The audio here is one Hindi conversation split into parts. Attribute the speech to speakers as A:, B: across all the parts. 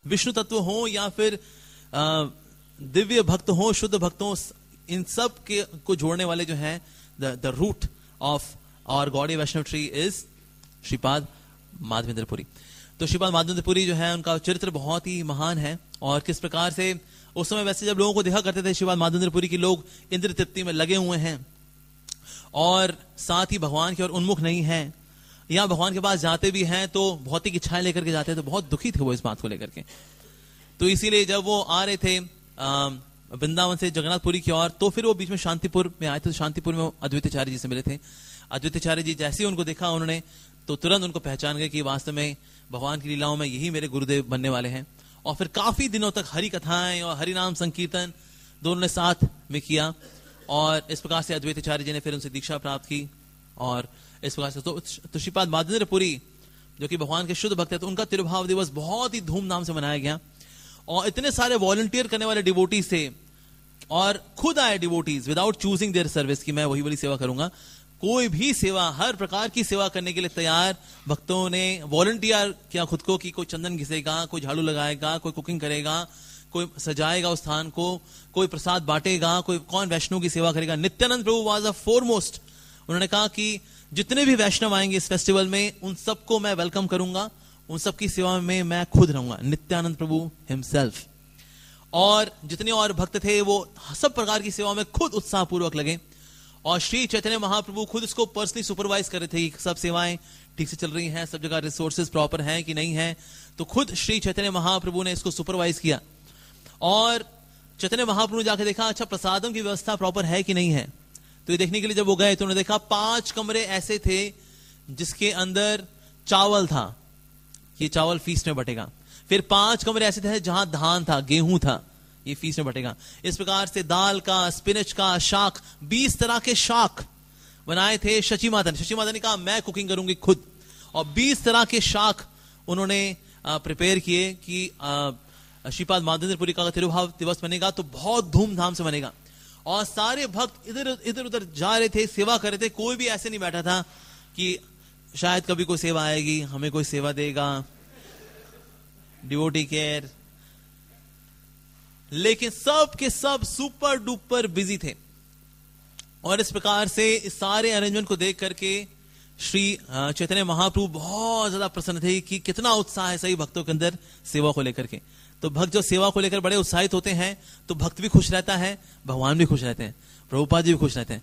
A: विष्णु तत्व हो या फिर दिव्य भक्त हो, शुद्ध भक्त हो, इन सब के को जोड़ने वाले जो है the root of our Gaudiya Vaishnava tree is Shripad Madhavendra Puri. तो श्रीपाद माधवेंद्र पुरी जो है उनका चरित्र बहुत ही महान है। और किस प्रकार से उस समय वैसे जब लोगों को देखा करते थे श्रीपाद माधवेंद्र पुरी की, लोग इंद्र तृप्ति में लगे हुए हैं और साथ ही भगवान की ओर उन्मुख नहीं है, या भगवान के पास जाते भी हैं तो भौतिक इच्छाएं लेकर के जाते हैं, तो बहुत दुखी थे वो इस बात को लेकर के। तो इसीलिए जब वो आ रहे थे वृंदावन से जगन्नाथपुरी की ओर, तो फिर वो बीच में शांतिपुर में आए थे। तो शांतिपुर में अद्वैताचार्य जी से मिले थे। अद्वैताचार्य जी जैसे ही उनको देखा उन्होंने, तो तुरंत उनको पहचान गए कि वास्तव में भगवान की लीलाओं में यही मेरे गुरुदेव बनने वाले हैं। और फिर काफी दिनों तक हरि कथाएं और हरि नाम संकीर्तन दोनों ने साथ में किया। और इस प्रकार से अद्वैताचार्य जी ने फिर उनसे दीक्षा प्राप्त की। और इस प्रकार से तो श्रीपाद माधवेंद्र पुरी जो कि भगवान के शुद्ध भक्त है, तो उनका तिरुभाव दिवस बहुत ही धूमधाम से मनाया गया। और इतने सारे वॉलंटियर करने वाले डिवोटीज थे, और खुद आए devotees without choosing their service कि मैं वही वाली सेवा करूंगा। कोई भी सेवा, हर प्रकार की सेवा करने के लिए तैयार भक्तों ने वॉलंटियर किया खुद को, कि कोई चंदन घिसेगा, कोई झाड़ू लगाएगा, कोई कुकिंग करेगा, कोई सजाएगा उस स्थान को, कोई प्रसाद बांटेगा, कोई कौन वैष्णव की सेवा करेगा। Nityananda Prabhu was a foremost. उन्होंने कहा कि जितने भी वैष्णव आएंगे इस फेस्टिवल में, उन सबको मैं वेलकम करूंगा, उन सबकी सेवा में मैं खुद रहूंगा। नित्यानंद प्रभु हिमसेल्फ। और जितने और भक्त थे वो सब प्रकार की सेवा में खुद उत्साहपूर्वक लगे। और श्री चैतन्य महाप्रभु खुद इसको पर्सनली सुपरवाइज कर रहे थे कि सब सेवाएं ठीक से चल रही हैं, सब जगह रिसोर्सेज प्रॉपर हैं कि नहीं है। तो खुद श्री चैतन्य महाप्रभु ने इसको सुपरवाइज किया। और चैतन्य महाप्रभु ने जाकर देखा, अच्छा प्रसादम की व्यवस्था प्रॉपर है कि नहीं है। तो ये देखने के लिए जब वो गए तो उन्होंने देखा 5 कमरे ऐसे थे जिसके अंदर चावल था, ये चावल फीस्ट में बटेगा। फिर 5 कमरे ऐसे थे जहां धान था, गेहूं था, ये फीस्ट में बटेगा। इस प्रकार से दाल का, स्पिनच का, शाक, 20 तरह के शाक बनाए थे शची माता ने। शची माता ने कहा मैं कुकिंग करूंगी खुद। और 20 तरह के शाक उन्होंने प्रिपेयर किए कि श्रीपाद माधवेंद्र पुरी का तिरुभाव दिवस बनेगा तो बहुत धूमधाम से बनेगा। और सारे भक्त इधर उधर जा रहे थे, सेवा कर रहे थे। कोई भी ऐसे नहीं बैठा था कि शायद कभी कोई सेवा आएगी, हमें कोई सेवा देगा, डिवोटी केयर। लेकिन सब के सब सुपर डुपर बिजी थे। और इस प्रकार से इस सारे अरेंजमेंट को देख करके श्री चैतन्य महाप्रभु बहुत ज्यादा प्रसन्न थे कि कितना उत्साह है सही भक्तों के अंदर सेवा को लेकर के। तो भक्त जो सेवा को लेकर बड़े उत्साहित होते हैं तो भक्त भी खुश रहता है, भगवान भी खुश रहते हैं, प्रभुपाद जी भी खुश रहते हैं।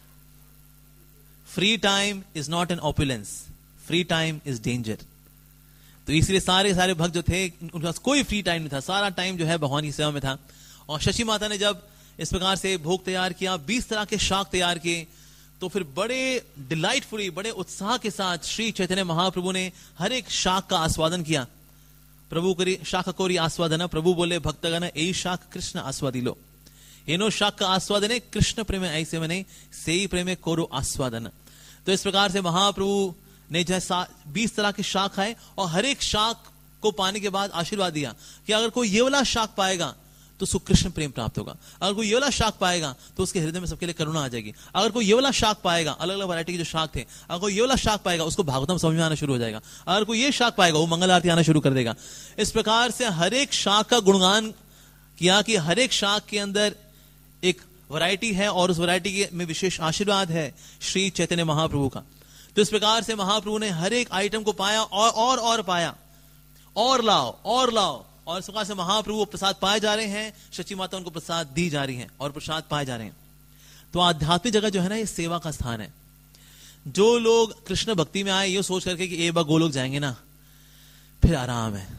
A: Free time is not an opulence, free time is danger. तो इसलिए सारे भक्त जो थे उनके पास कोई फ्री टाइम नहीं था, सारा टाइम जो है भगवान की सेवा में था। और शशि माता ने जब इस प्रकार से भोग तैयार किया, 20 तरह के शाक तैयार किए, तो फिर बड़े डिलाइटफुली, बड़े उत्साह के साथ श्री चैतन्य महाप्रभु ने हर एक शाक का आस्वादन किया। प्रभु करी शाख कोरी आस्वादन, प्रभु बोले भक्तगण ए शाक कृष्ण आस्वादिलो, एनो शाक का आस्वादने कृष्ण प्रेम ऐसे मने से प्रेमे कोरो आस्वादन। तो इस प्रकार से महाप्रभु ने जैसा 20 तरह के शाक खाए और हर एक शाक को पाने के बाद आशीर्वाद दिया कि अगर कोई ये वाला शाक पाएगा तो उसको कृष्ण प्रेम प्राप्त होगा, अगर कोई ये वाला शाक पाएगा तो उसके हृदय में सबके लिए करुणा आ जाएगी, अगर कोई ये वाला शाक पाएगा, अलग अलग वैरायटी के जो शाक थे, अगर कोई ये वाला शाक पाएगा उसको भागवतम समझ में आना शुरू हो जाएगा, अगर कोई ये शाक पाएगा वो मंगल आरती आना शुरू कर देगा। इस प्रकार से हर एक शाक का गुणगान किया कि हर एक शाक के अंदर एक वैरायटी है और उस वैरायटी में विशेष आशीर्वाद है श्री चैतन्य महाप्रभु का। तो इस प्रकार से महाप्रभु ने हर एक आइटम को पाया और पाया, और लाओ। और इस प्रकार से महाप्रभु प्रसाद पाए जा रहे हैं, शची माता उनको प्रसाद दी जा रही हैं और प्रसाद पाए जा रहे हैं। तो आध्यात्मिक जगह जो है ना, ये सेवा का स्थान है। जो लोग कृष्ण भक्ति में आए ये सोच करके कि एक बार गोलोक जाएंगे ना फिर आराम है,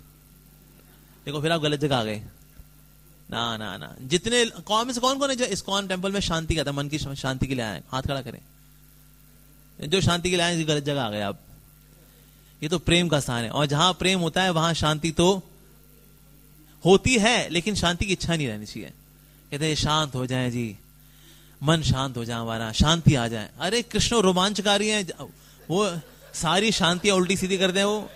A: देखो फिर आप गलत जगह आ गए। ना जितने कौन में से कौन है जो इस्कॉन टेम्पल में शांति का था, मन की शांति के लिए आए, हाथ खड़ा करें। जो शांति के लिए आए गलत जगह आ गए आप। ये तो प्रेम का स्थान है, और जहां प्रेम होता है वहां शांति तो होती है, लेकिन शांति की इच्छा नहीं रहनी चाहिए। कहते हैं शांत हो जाए जी, मन शांत हो जाए, हमारा शांति आ जाए। अरे कृष्ण रोमांचकारी है, वो सारी शांतियां उल्टी सीधी कर दे। वो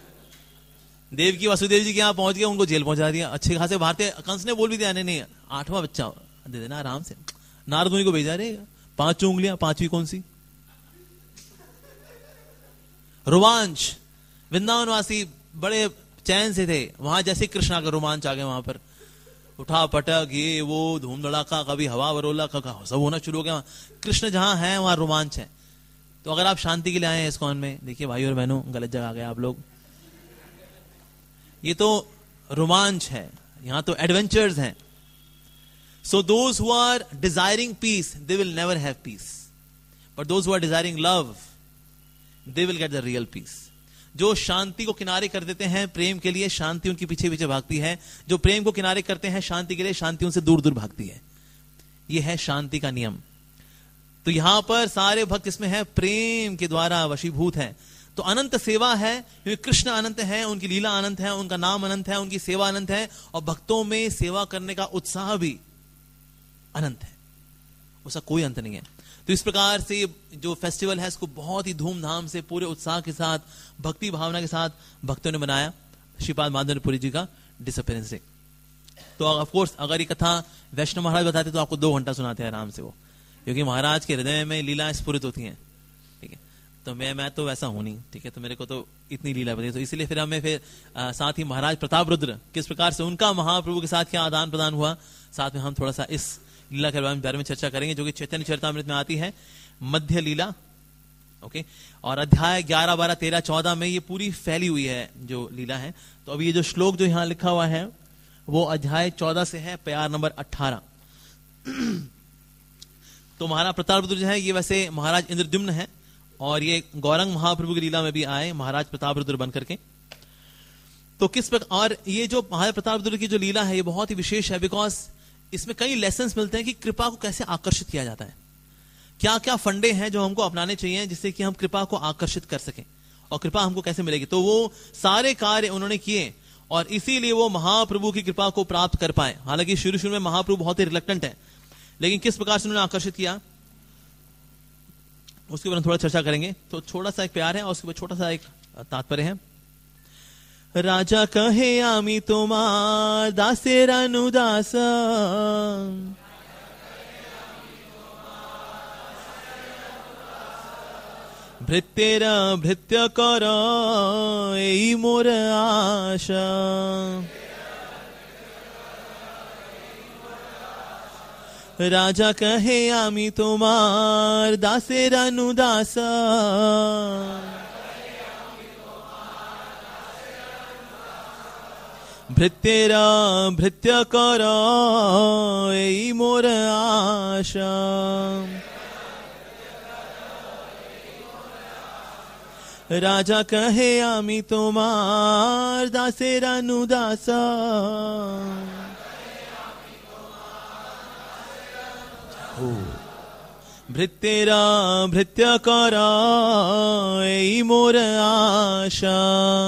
A: देवकी वासुदेव जी के यहाँ पहुंच गए, उनको जेल पहुंचा दिया। अच्छे खासे भारतीय कंस ने बोल भी दिया नहीं 8वां बच्चा दे देना आराम से। नारद मुनि को भेजा रे, 5 उंगलियां, 5वीं कौन सी। रोमांच, वृंदावनवासी बड़े चैन से थे। वहां जैसे कृष्णा का रोमांच आ गया, वहां पर उठा पटक, ये वो धूम धड़ाका, कभी हवा बरोला, सब होना शुरू हो गया। कृष्ण जहां है वहां रोमांच है। तो अगर आप शांति के लिए आए हैं इस्कॉन में, देखिए भाई और बहनों, गलत जगह आ गए आप लोग। ये तो रोमांच है, यहां तो एडवेंचर्स हैं। So those who are desiring peace, they will never have peace, but those who are desiring love, they will get the real peace. जो शांति को किनारे कर देते हैं प्रेम के लिए, शांति उनके पीछे पीछे भागती है। जो प्रेम को किनारे करते हैं शांति के लिए, शांति उनसे दूर दूर भागती है। यह है शांति का नियम। तो यहां पर सारे भक्त इसमें है प्रेम के द्वारा वशीभूत है। तो अनंत सेवा है, क्योंकि कृष्ण अनंत है, उनकी लीला अनंत है, उनका नाम अनंत है, उनकी सेवा अनंत है, और भक्तों में सेवा करने का उत्साह भी अनंत है, उसका कोई अंत नहीं है। तो इस प्रकार से जो फेस्टिवल है इसको बहुत ही धूमधाम से पूरे उत्साह के साथ, भक्ति भावना के साथ भक्तों ने बनाया, श्रीपाद माधवपुरी जी का डिसअपियरेंस डे। तो ऑफ कोर्स अगर ये कथा वैष्णव महाराज बताते तो आपको 2 घंटा सुनाते हैं आराम से वो, क्योंकि महाराज के हृदय में लीला स्फुरित होती हैं। ठीक है, तो मैं तो वैसा हूं नहीं, ठीक है, तो मेरे को तो इतनी लीला बताई। तो इसलिए फिर हमें साथ ही महाराज प्रताप रुद्र किस प्रकार से उनका महाप्रभु के साथ क्या आदान प्रदान हुआ, साथ में हम थोड़ा सा इस लीला के बारे में चर्चा करेंगे, जो कि चैतन्य चरितामृत में आती है, मध्य लीला। ओके, और अध्याय 11, 12, 13, 14 में ये पूरी फैली हुई है जो लीला है। तो अभी ये जो श्लोक जो यहां लिखा हुआ है वो अध्याय 14 से है, प्यार नंबर 18। तो महाराज प्रताप रुद्र जो है ये वैसे महाराज इंद्रद्युम्न है, और ये गौरंग महाप्रभु की लीला में भी आए महाराज प्रताप रुद्र बन करके। तो किस प्रकार, और ये जो महाराज प्रताप रुद्र की जो लीला है ये बहुत ही विशेष है, बिकॉज इसमें कई लेसन्स मिलते हैं कि कृपा को कैसे आकर्षित किया जाता है, क्या क्या फंडे हैं जो हमको अपनाने चाहिए जिससे कि हम कृपा को आकर्षित कर सकें, और कृपा हमको कैसे मिलेगी। तो वो सारे कार्य उन्होंने किए, और इसीलिए वो महाप्रभु की कृपा को प्राप्त कर पाए। हालांकि शुरू में महाप्रभु बहुत ही रिलक्टेंट है, लेकिन किस प्रकार से उन्होंने आकर्षित किया उसके बारे में थोड़ा चर्चा करेंगे। तो छोटा सा एक प्यार है और उसके बाद छोटा सा एक तात्पर्य है। राजा कहे आमी तोमार दासेर अनुदास, भृत्येर भृत्य कर एई मोर आशा। राजा कहे आमी तोमार दासेर अनुदास, भृत्येर भृत्य कर एई मोर आशा। राजा कहे आमी तोमार दासेर अनुदास, भृत्येर भृत्य कर एई मोर आशा।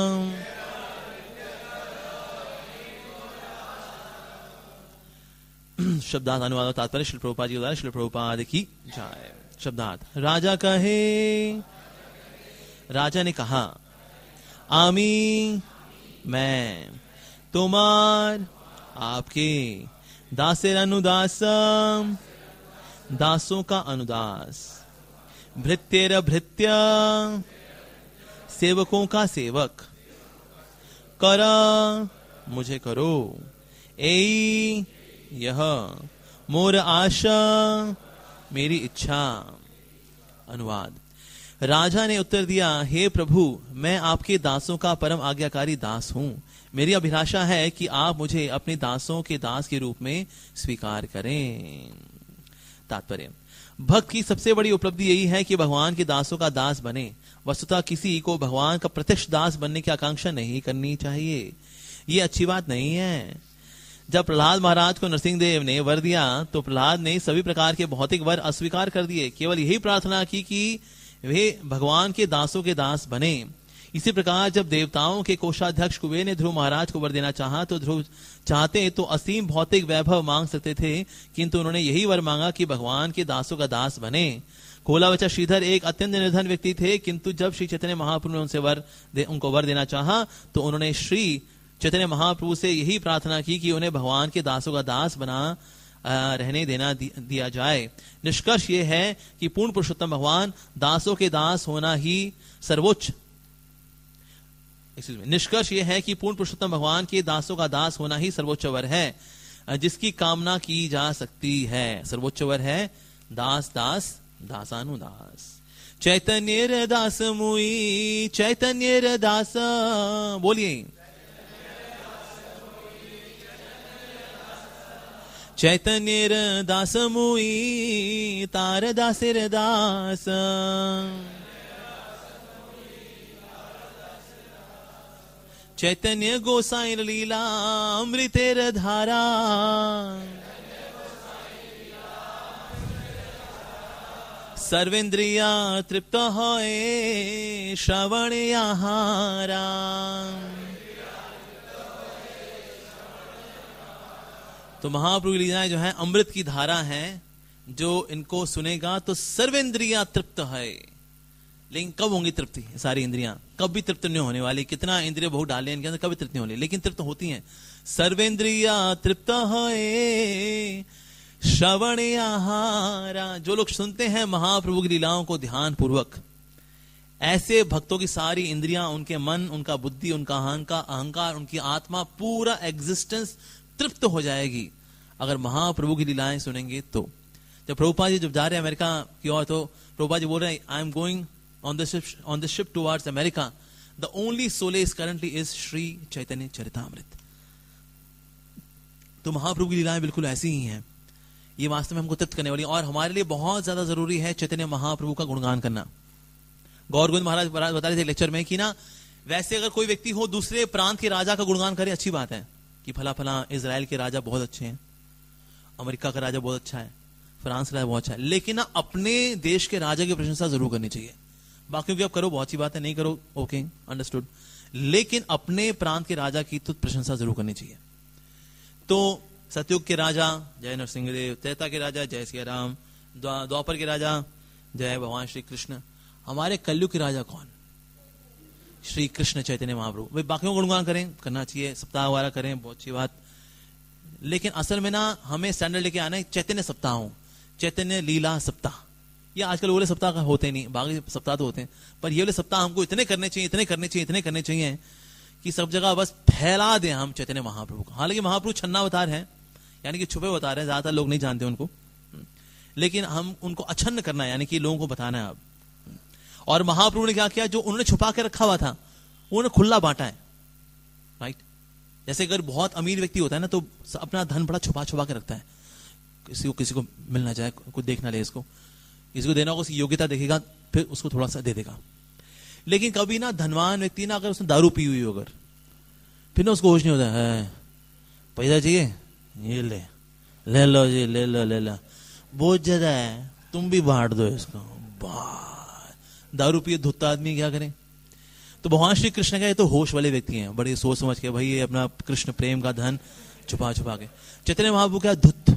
A: शब्दार्थ अनुवाद तात्पर्य श्री प्रभुपाद जी के द्वारा, श्री प्रभुपाद की जय। शब्दार्थ, राजा कहे, राजा ने कहा, आमी मैं, तुम्हार आपके, दासेर अनुदास दासों का अनुदास, भृत्येर भृत्य सेवकों का सेवक, कर मुझे करो, एई यह, मोर आशा मेरी इच्छा। अनुवाद, राजा ने उत्तर दिया, हे प्रभु, मैं आपके दासों का परम आज्ञाकारी दास हूं। मेरी अभिलाषा है कि आप मुझे अपने दासों के दास के रूप में स्वीकार करें। तात्पर्य, भक्त की सबसे बड़ी उपलब्धि यही है कि भगवान के दासों का दास बने। वस्तुतः किसी को भगवान का प्रत्यक्ष दास बनने की आकांक्षा नहीं करनी चाहिए, ये अच्छी बात नहीं है। जब प्रहलाद महाराज को नरसिंहदेव ने वर दिया तो प्रहलाद ने सभी प्रकार के भौतिक वर अस्वीकार कर दिए, केवल यही प्रार्थना की कि वे भगवान के दासों के दास बने। इसी प्रकार जब देवताओं के कोषाध्यक्ष कुबेर ने ध्रुव महाराज को वर देना चाहा तो ध्रुव चाहते तो असीम भौतिक वैभव मांग सकते थे, किंतु उन्होंने यही वर मांगा कि भगवान के दासों का दास बने। कोलावचा श्रीधर एक अत्यंत निर्धन व्यक्ति थे, किंतु जब श्री चैतन्य महाप्रभु ने उनको वर देना चाहा तो उन्होंने श्री चैतन्य महाप्रभु से यही प्रार्थना की कि उन्हें भगवान के दासों का दास बना रहने दिया जाए। निष्कर्ष ये है कि पूर्ण पुरुषोत्तम भगवान दासों के दास होना ही सर्वोच्च निष्कर्ष यह है कि पूर्ण पुरुषोत्तम भगवान के दासों का दास होना ही सर्वोच्च वर है जिसकी कामना की जा सकती है। सर्वोच्च वर है दास दास दासानुदास। चैतन्य दास मुई चैतन्य दास, बोलिए चैतन्य दास मुई तार दासेर दास। चैतन्य गोसाई लीला अमृतेर धारा। सर्वेंद्रिया तृप्त होए श्रवण आहारा। तो महाप्रभु की लीलाएं जो है अमृत की धारा है, जो इनको सुनेगा तो सर्वेंद्रिया तृप्त है। लेकिन कब होंगी तृप्ति? सारी इंद्रियां कभी तृप्त नहीं होने वाली। कितना इंद्रिय बहुत डाले इनके अंदर, कभी तृप्त नहीं होने, लेकिन तृप्त होती हैं। सर्वेंद्रिया तृप्त है श्रवण आहारा। जो लोग सुनते हैं महाप्रभु की लीलाओं को ध्यान पूर्वक, ऐसे भक्तों की सारी इंद्रियां, उनके मन, उनका बुद्धि, उनका अहंकार, उनकी आत्मा, पूरा एग्जिस्टेंस तृप्त हो जाएगी अगर महाप्रभु की लीलाएं सुनेंगे तो। जब प्रभुपाद जी जब जा रहे हैं अमेरिका की ओर, तो प्रभुपाद जी बोल रहे हैं, I am going on the ship towards America. The only solace currently is Shri Chaitanya Charitamrita. तो महाप्रभु की लीलाएं बिल्कुल ऐसी ही हैं। ये वास्तव में हमको तृप्त करने वाली, और हमारे लिए बहुत ज्यादा जरूरी है चैतन्य महाप्रभु का गुणगान करना। गौर गोविंद महाराज बता रहे थे लेक्चर में कि ना, वैसे अगर कोई व्यक्ति हो दूसरे प्रांत के राजा का गुणगान करे, अच्छी बात है कि फला फला इजराइल के राजा बहुत अच्छे हैं, अमेरिका का राजा बहुत अच्छा है, फ्रांस का राजा बहुत अच्छा है, लेकिन ना अपने देश के राजा की प्रशंसा जरूर करनी चाहिए। बाकियों की आप करो, बहुत सी बात है, नहीं करो, ओके अंडरस्टूड, लेकिन अपने प्रांत के राजा की तो प्रशंसा जरूर करनी चाहिए। तो सतयुग के राजा जय नरसिंह देव, त्रेता के राजा जय सिया राम, द्वापर के राजा जय भगवान श्री कृष्ण। हमारे कलयुग के राजा कौन? श्री कृष्ण चैतन्य महाप्रभु। भाई बाकियों को गुणगान करें, करना चाहिए, सप्ताह वाला करें, बहुत अच्छी बात, लेकिन असल में ना हमें स्टैंडर्ड लेके आना है चैतन्य सप्ताह हो, चैतन्य लीला सप्ताह। ये आजकल वाले सप्ताह का होते नहीं, बाकी सप्ताह तो होते हैं, पर ये वाले सप्ताह हमको इतने करने चाहिए, इतने करने चाहिए, इतने करने चाहिए कि सब जगह बस फैला दें हम चैतन्य महाप्रभु को। हालांकि महाप्रभु छन्नावतार हैं, यानी कि छुपे अवतार हैं, ज्यादातर लोग नहीं जानते उनको, लेकिन हम उनको अछन्न करना है, यानी कि लोगों को बताना है अब। और महाप्रभु ने क्या किया? जो उन्होंने छुपा के रखा हुआ था उन्होंने खुला बांटा है, राइट। जैसे अगर बहुत अमीर व्यक्ति होता है ना, तो अपना धन बड़ा छुपा छुपा के रखता है, किसी को मिल ना जाए, कोई देख ना ले इसको, इसको देना होगा, उसकी योग्यता देखेगा, फिर उसको थोड़ा सा दे देगा। लेकिन कभी ना धनवान व्यक्ति ना, अगर उसने दारू पी हुई हो अगर, फिर ना उसको होश नहीं होता है, पैसा चाहिए, ये ले लो जी, ले लो, बहुत ज्यादा है, तुम भी बांट दो इसको। दारू पिए धुत्ता आदमी क्या करें? तो भगवान श्री कृष्ण का ये तो होश वाले व्यक्ति हैं, बड़े सोच समझ के, भाई ये अपना कृष्ण प्रेम का धन छुपा छुपा के। चैतन्य महाप्रभु क्या? धुत,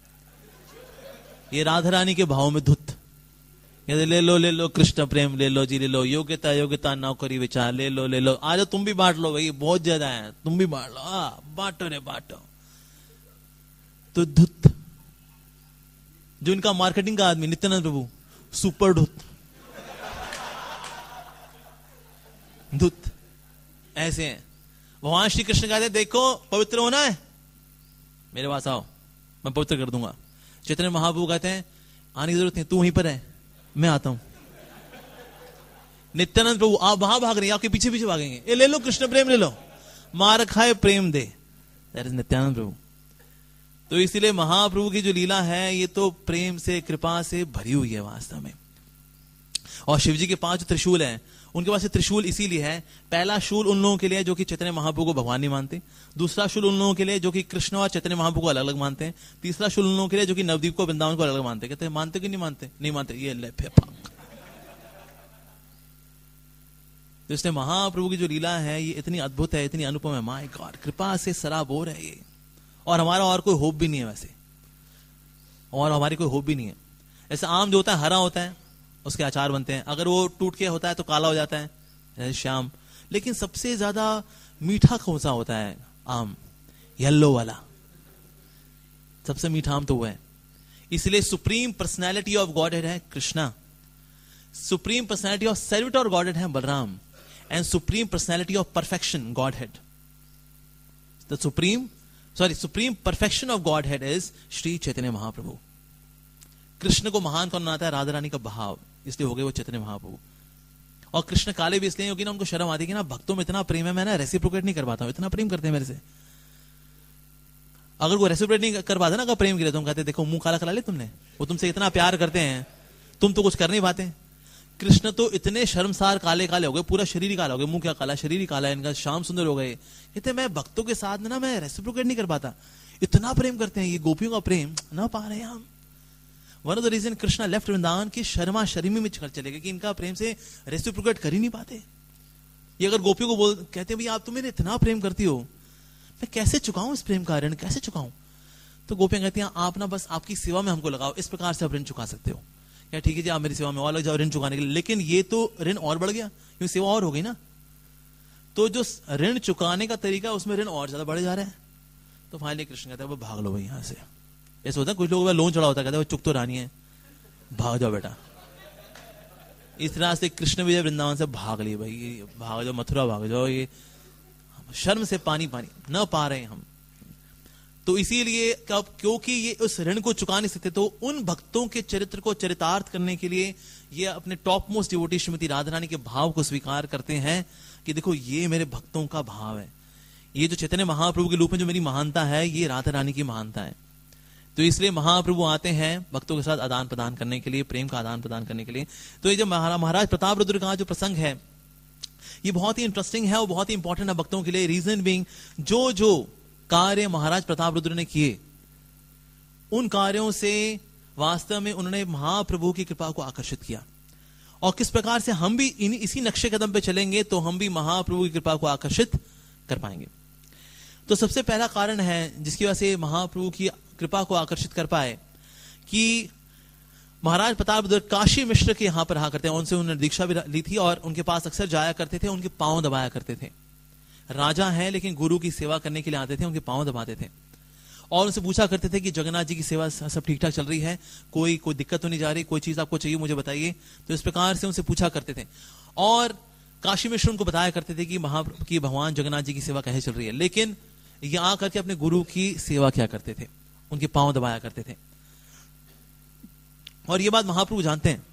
A: ये राधा रानी के भाव में धुत, ले लो कृष्ण प्रेम, ले लो जी, ले लो, योग्यता नौकरी विचार, ले लो, आ जाओ तुम भी बांट लो, भाई बहुत ज्यादा है, तुम भी बांट लो, बांटो रे बांटो। तो धुत, जो इनका मार्केटिंग का आदमी नित्यानंद प्रभु, सुपर धुत, धुत ऐसे हैं। भगवान श्री कृष्ण कहते हैं, देखो पवित्र होना है, मेरे पास आओ, मैं पवित्र कर दूंगा। चैतन्य महाप्रभु कहते हैं, आने की जरूरत नहीं, तू वहीं पर है, मैं आता हूं। नित्यानंद प्रभु आप वहां भाग रहे हैं, आपके पीछे पीछे भागेंगे, ये ले लो कृष्ण प्रेम, ले लो, मार खाए प्रेम दे, दैट इज नित्यानंद प्रभु। तो इसीलिए महाप्रभु की जो लीला है ये तो प्रेम से, कृपा से भरी हुई है वास्तव में। और शिव जी के 5 त्रिशूल हैं, उनके पास त्रिशूल इसीलिए है, पहला शूल उन लोगों के लिए जो कि चैतन्य महाप्रभु को भगवान नहीं मानते, दूसरा शूल उन लोगों के लिए जो कि कृष्ण और चैतन्य महाप्रभु को अलग अलग मानते हैं, तीसरा शूल उन लोगों के लिए जो कि नवदीप को, वृंदावन को अलग अलग मानते हैं। कहते हैं मानते कि नहीं मानते? नहीं मानते, ये ले फेंक। तो इसलिए महाप्रभु की जो लीला है ये इतनी अद्भुत है, इतनी अनुपम है, माय गॉड, कृपा से सराबोर है ये। और हमारा और कोई होप भी नहीं है वैसे, और हमारी कोई होप भी नहीं है। ऐसे आम जो होता है हरा होता है, उसके अचार बनते हैं, अगर वो टूट के होता है तो काला हो जाता है, जैसे श्याम। लेकिन सबसे ज्यादा मीठा कौन सा होता है? आम, येलो वाला, सबसे मीठा आम तो वो है। इसलिए सुप्रीम पर्सनैलिटी ऑफ गॉडहेड है Krishna, supreme personality of servitor और गॉडहेड है Balram, and supreme personality of perfection, Godhead. The supreme perfection of Godhead is Shri Chaitanya Mahaprabhu. Krishna को महान कौन बनाता है? राधा रानी का भाव, इसलिए हो गए वो चैतन्य महाप्रभु. और कृष्ण काले भी इसलिए क्योंकि ना उनको शर्म आती है कि ना भक्तों में इतना प्रेम है, मैं ना रेसिप्रोकेट नहीं कर पाता हूं, इतना प्रेम करते हैं मेरे से. अगर वो रेसिप्रोकेट नहीं कर पाते ना का प्रेम के लिए, तुम कहते देखो मुंह काला करा ले तुमने, वो तुमसे इतना प्यार करते हैं, तुम तो कुछ कर नहीं पाते. कृष्ण तो इतने शर्मसार काले काले हो गए, पूरा शरीर ही काला हो गया, मुंह क्या काला, शरीर ही काला है इनका, श्याम सुंदर हो गए. कहते मैं भक्तों के साथ ना मैं रेसिप्रोकेट नहीं कर पाता, इतना प्रेम करते हैं ये, गोपियों का प्रेम ना पा रहे हैं हम. One of the reason Krishna left Vrindavan की शर्मा शर्मी में चले गए कि इनका प्रेम से रेसिप्रोकेट कर ही नहीं पाते. ये अगर गोपियों को बोल कहते भाई आप तो मेरे इतना प्रेम करती हो, मैं कैसे चुकाऊं इस प्रेम का ऋण, कैसे चुकाऊं? तो गोपियां कहती हैं आप ना बस आपकी सेवा में हमको लगाओ, इस प्रकार से आप ऋण चुका सकते हो. क्या ठीक है जी, आप मेरी सेवा में और लग जाओ ऋण चुकाने के लिए. लेकिन ये तो ऋण और बढ़ गया क्योंकि सेवा और हो गई ना. तो जो ऋण चुकाने का तरीका है उसमें ऋण और ज्यादा बढ़े जा रहे हैं. तो फाइनली कृष्ण कहते हैं भाग लो भाई यहां से. ऐसा होता है कुछ लोगों का लोन चढ़ा होता है, कहते हैं चुक तो रानी है, भाग जाओ बेटा. इस तरह से कृष्ण विजय वृंदावन से भाग लिए भाई, भाग जाओ मथुरा भाग जाओ. ये शर्म से पानी पानी न पा रहे हैं हम. तो इसीलिए कब, क्योंकि ये उस ऋण को चुका नहीं सकते, तो उन भक्तों के चरित्र को चरितार्थ करने के लिए ये अपने top most devotee Shrimati Radha Rani के भाव को स्वीकार करते हैं कि देखो ये मेरे भक्तों का भाव है, ये जो चैतन्य महाप्रभु के रूप में जो मेरी महानता है ये राधा रानी की महानता है. तो इसलिए महाप्रभु आते हैं भक्तों के साथ आदान प्रदान करने के लिए, प्रेम का आदान प्रदान करने के लिए. तो ये जो महाराज प्रताप रुद्र का जो प्रसंग है ये बहुत ही इंटरेस्टिंग है और बहुत ही इंपॉर्टेंट है भक्तों के लिए. रीजन बीइंग जो कार्य महाराज प्रताप रुद्र ने किए उन कार्यों से वास्तव में उन्होंने महाप्रभु की कृपा को आकर्षित किया. और किस प्रकार से हम भी इसी नक्शे कदम पे चलेंगे तो हम भी महाप्रभु की कृपा को आकर्षित कर पाएंगे. तो सबसे पहला कारण है जिसकी वजह से महाप्रभु की कृपा को आकर्षित कर पाए कि महाराज प्रताप रुद्र काशी मिश्र के यहां पर रहा करते हैं. उनसे उन्होंने दीक्षा भी ली थी और उनके पास अक्सर जाया करते थे, उनके पांव दबाया करते थे. राजा हैं लेकिन गुरु की सेवा करने के लिए आते थे, उनके पांव दबाते थे और उनसे पूछा करते थे कि जगन्नाथ जी की सेवा सब ठीक ठाक चल रही है, कोई दिक्कत तो नहीं जा रही, कोई चीज आपको चाहिए मुझे बताइए. तो इस प्रकार से उनसे पूछा करते थे और काशी मिश्र उनको बताया करते थे कि भगवान जगन्नाथ जी की सेवा कैसे चल रही है. लेकिन ये आकर के अपने गुरु की सेवा क्या करते थे, उनके पांव दबाया करते थे. और ये बात महाप्रभु जानते हैं,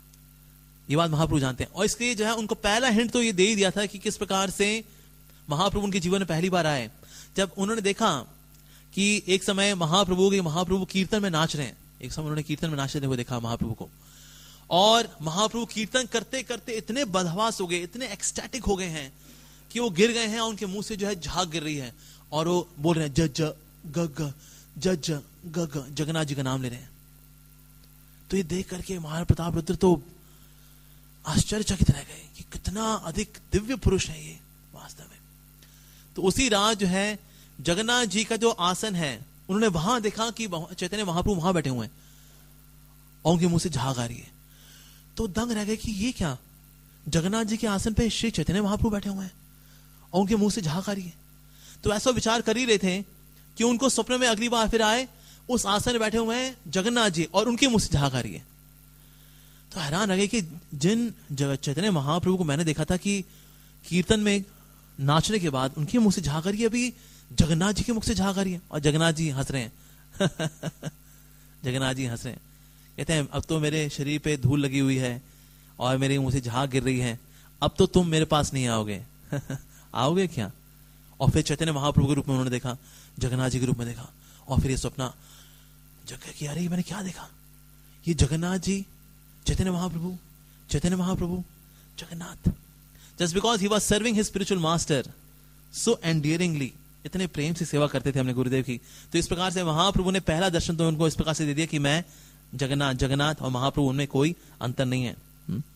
A: और इसलिए जो है उनको पहला हिंट तो ये दे ही दिया था कि किस प्रकार से महाप्रभु उनके जीवन में पहली बार आए. जब उन्होंने देखा कि एक समय महाप्रभु कीर्तन में नाच रहे हैं, एक समय उन्होंने कीर्तन में नाचते हुए देखा महाप्रभु को, और महाप्रभु कीर्तन करते करते इतने बदहवास हो गए, इतने एक्सटैटिक हो गए हैं कि वो गिर गए हैं और उनके मुंह से जो है झाग गिर रही है और वो बोल रहे हैं जज गग जज गग, जगन्नाथ जी का नाम ले रहे हैं. तो ये देख करके महाराज प्रताप रुद्र तो आश्चर्यचकित रह गए कि कितना अधिक दिव्य पुरुष है ये वास्तव में. तो उसी रात जो है जगन्नाथ जी का जो आसन है उन्होंने वहां देखा कि चैतन्य महाप्रभु वहां बैठे हुए हैं और उनके मुंह से झाग आ रही है. तो दंग रह गए कि ये क्या, जगन्नाथ जी के आसन पे श्री चैतन्य महाप्रभु बैठे हुए हैं और उनके मुंह से झाग आ रही है. तो ऐसा विचार कर ही रहे थे कि उनको स्वप्न में अगली बार फिर आए, उस आसन में बैठे हुए हैं जगन्नाथ जी और उनके मुंह से झाग आ रही है. तो हैरान रह गए कि जिन चैतन्य महाप्रभु को मैंने देखा था कि कीर्तन में नाचने के बाद उनके मुंह से झाग आ रही है, अभी जगन्नाथ जी के मुख से झाग आ रही है. और जगन्नाथ जी हंस रहे हैं जगन्नाथ जी हंस रहे हैं, कहते हैं अब तो मेरे शरीर पे धूल लगी हुई है और मेरे मुंह से झाग गिर रही है, अब तो तुम मेरे पास नहीं आओगे आओगे क्या. और फिर चैतन्य महाप्रभु के रूप में उन्होंने देखा, जगन्नाथ जी के रूप में देखा, और फिर ये सपना जगह कि अरे मैंने क्या देखा, ये Jagannath ji Chaitanya Mahaprabhu Jagannath. Just because he was serving his spiritual master so endearingly, इतने प्रेम से सेवा करते थे हमने गुरुदेव की. तो इस प्रकार से महाप्रभु ने पहला दर्शन तो उनको इस प्रकार से दे दिया कि मैं जगन्नाथ और महाप्रभु उनमें कोई अंतर नहीं है.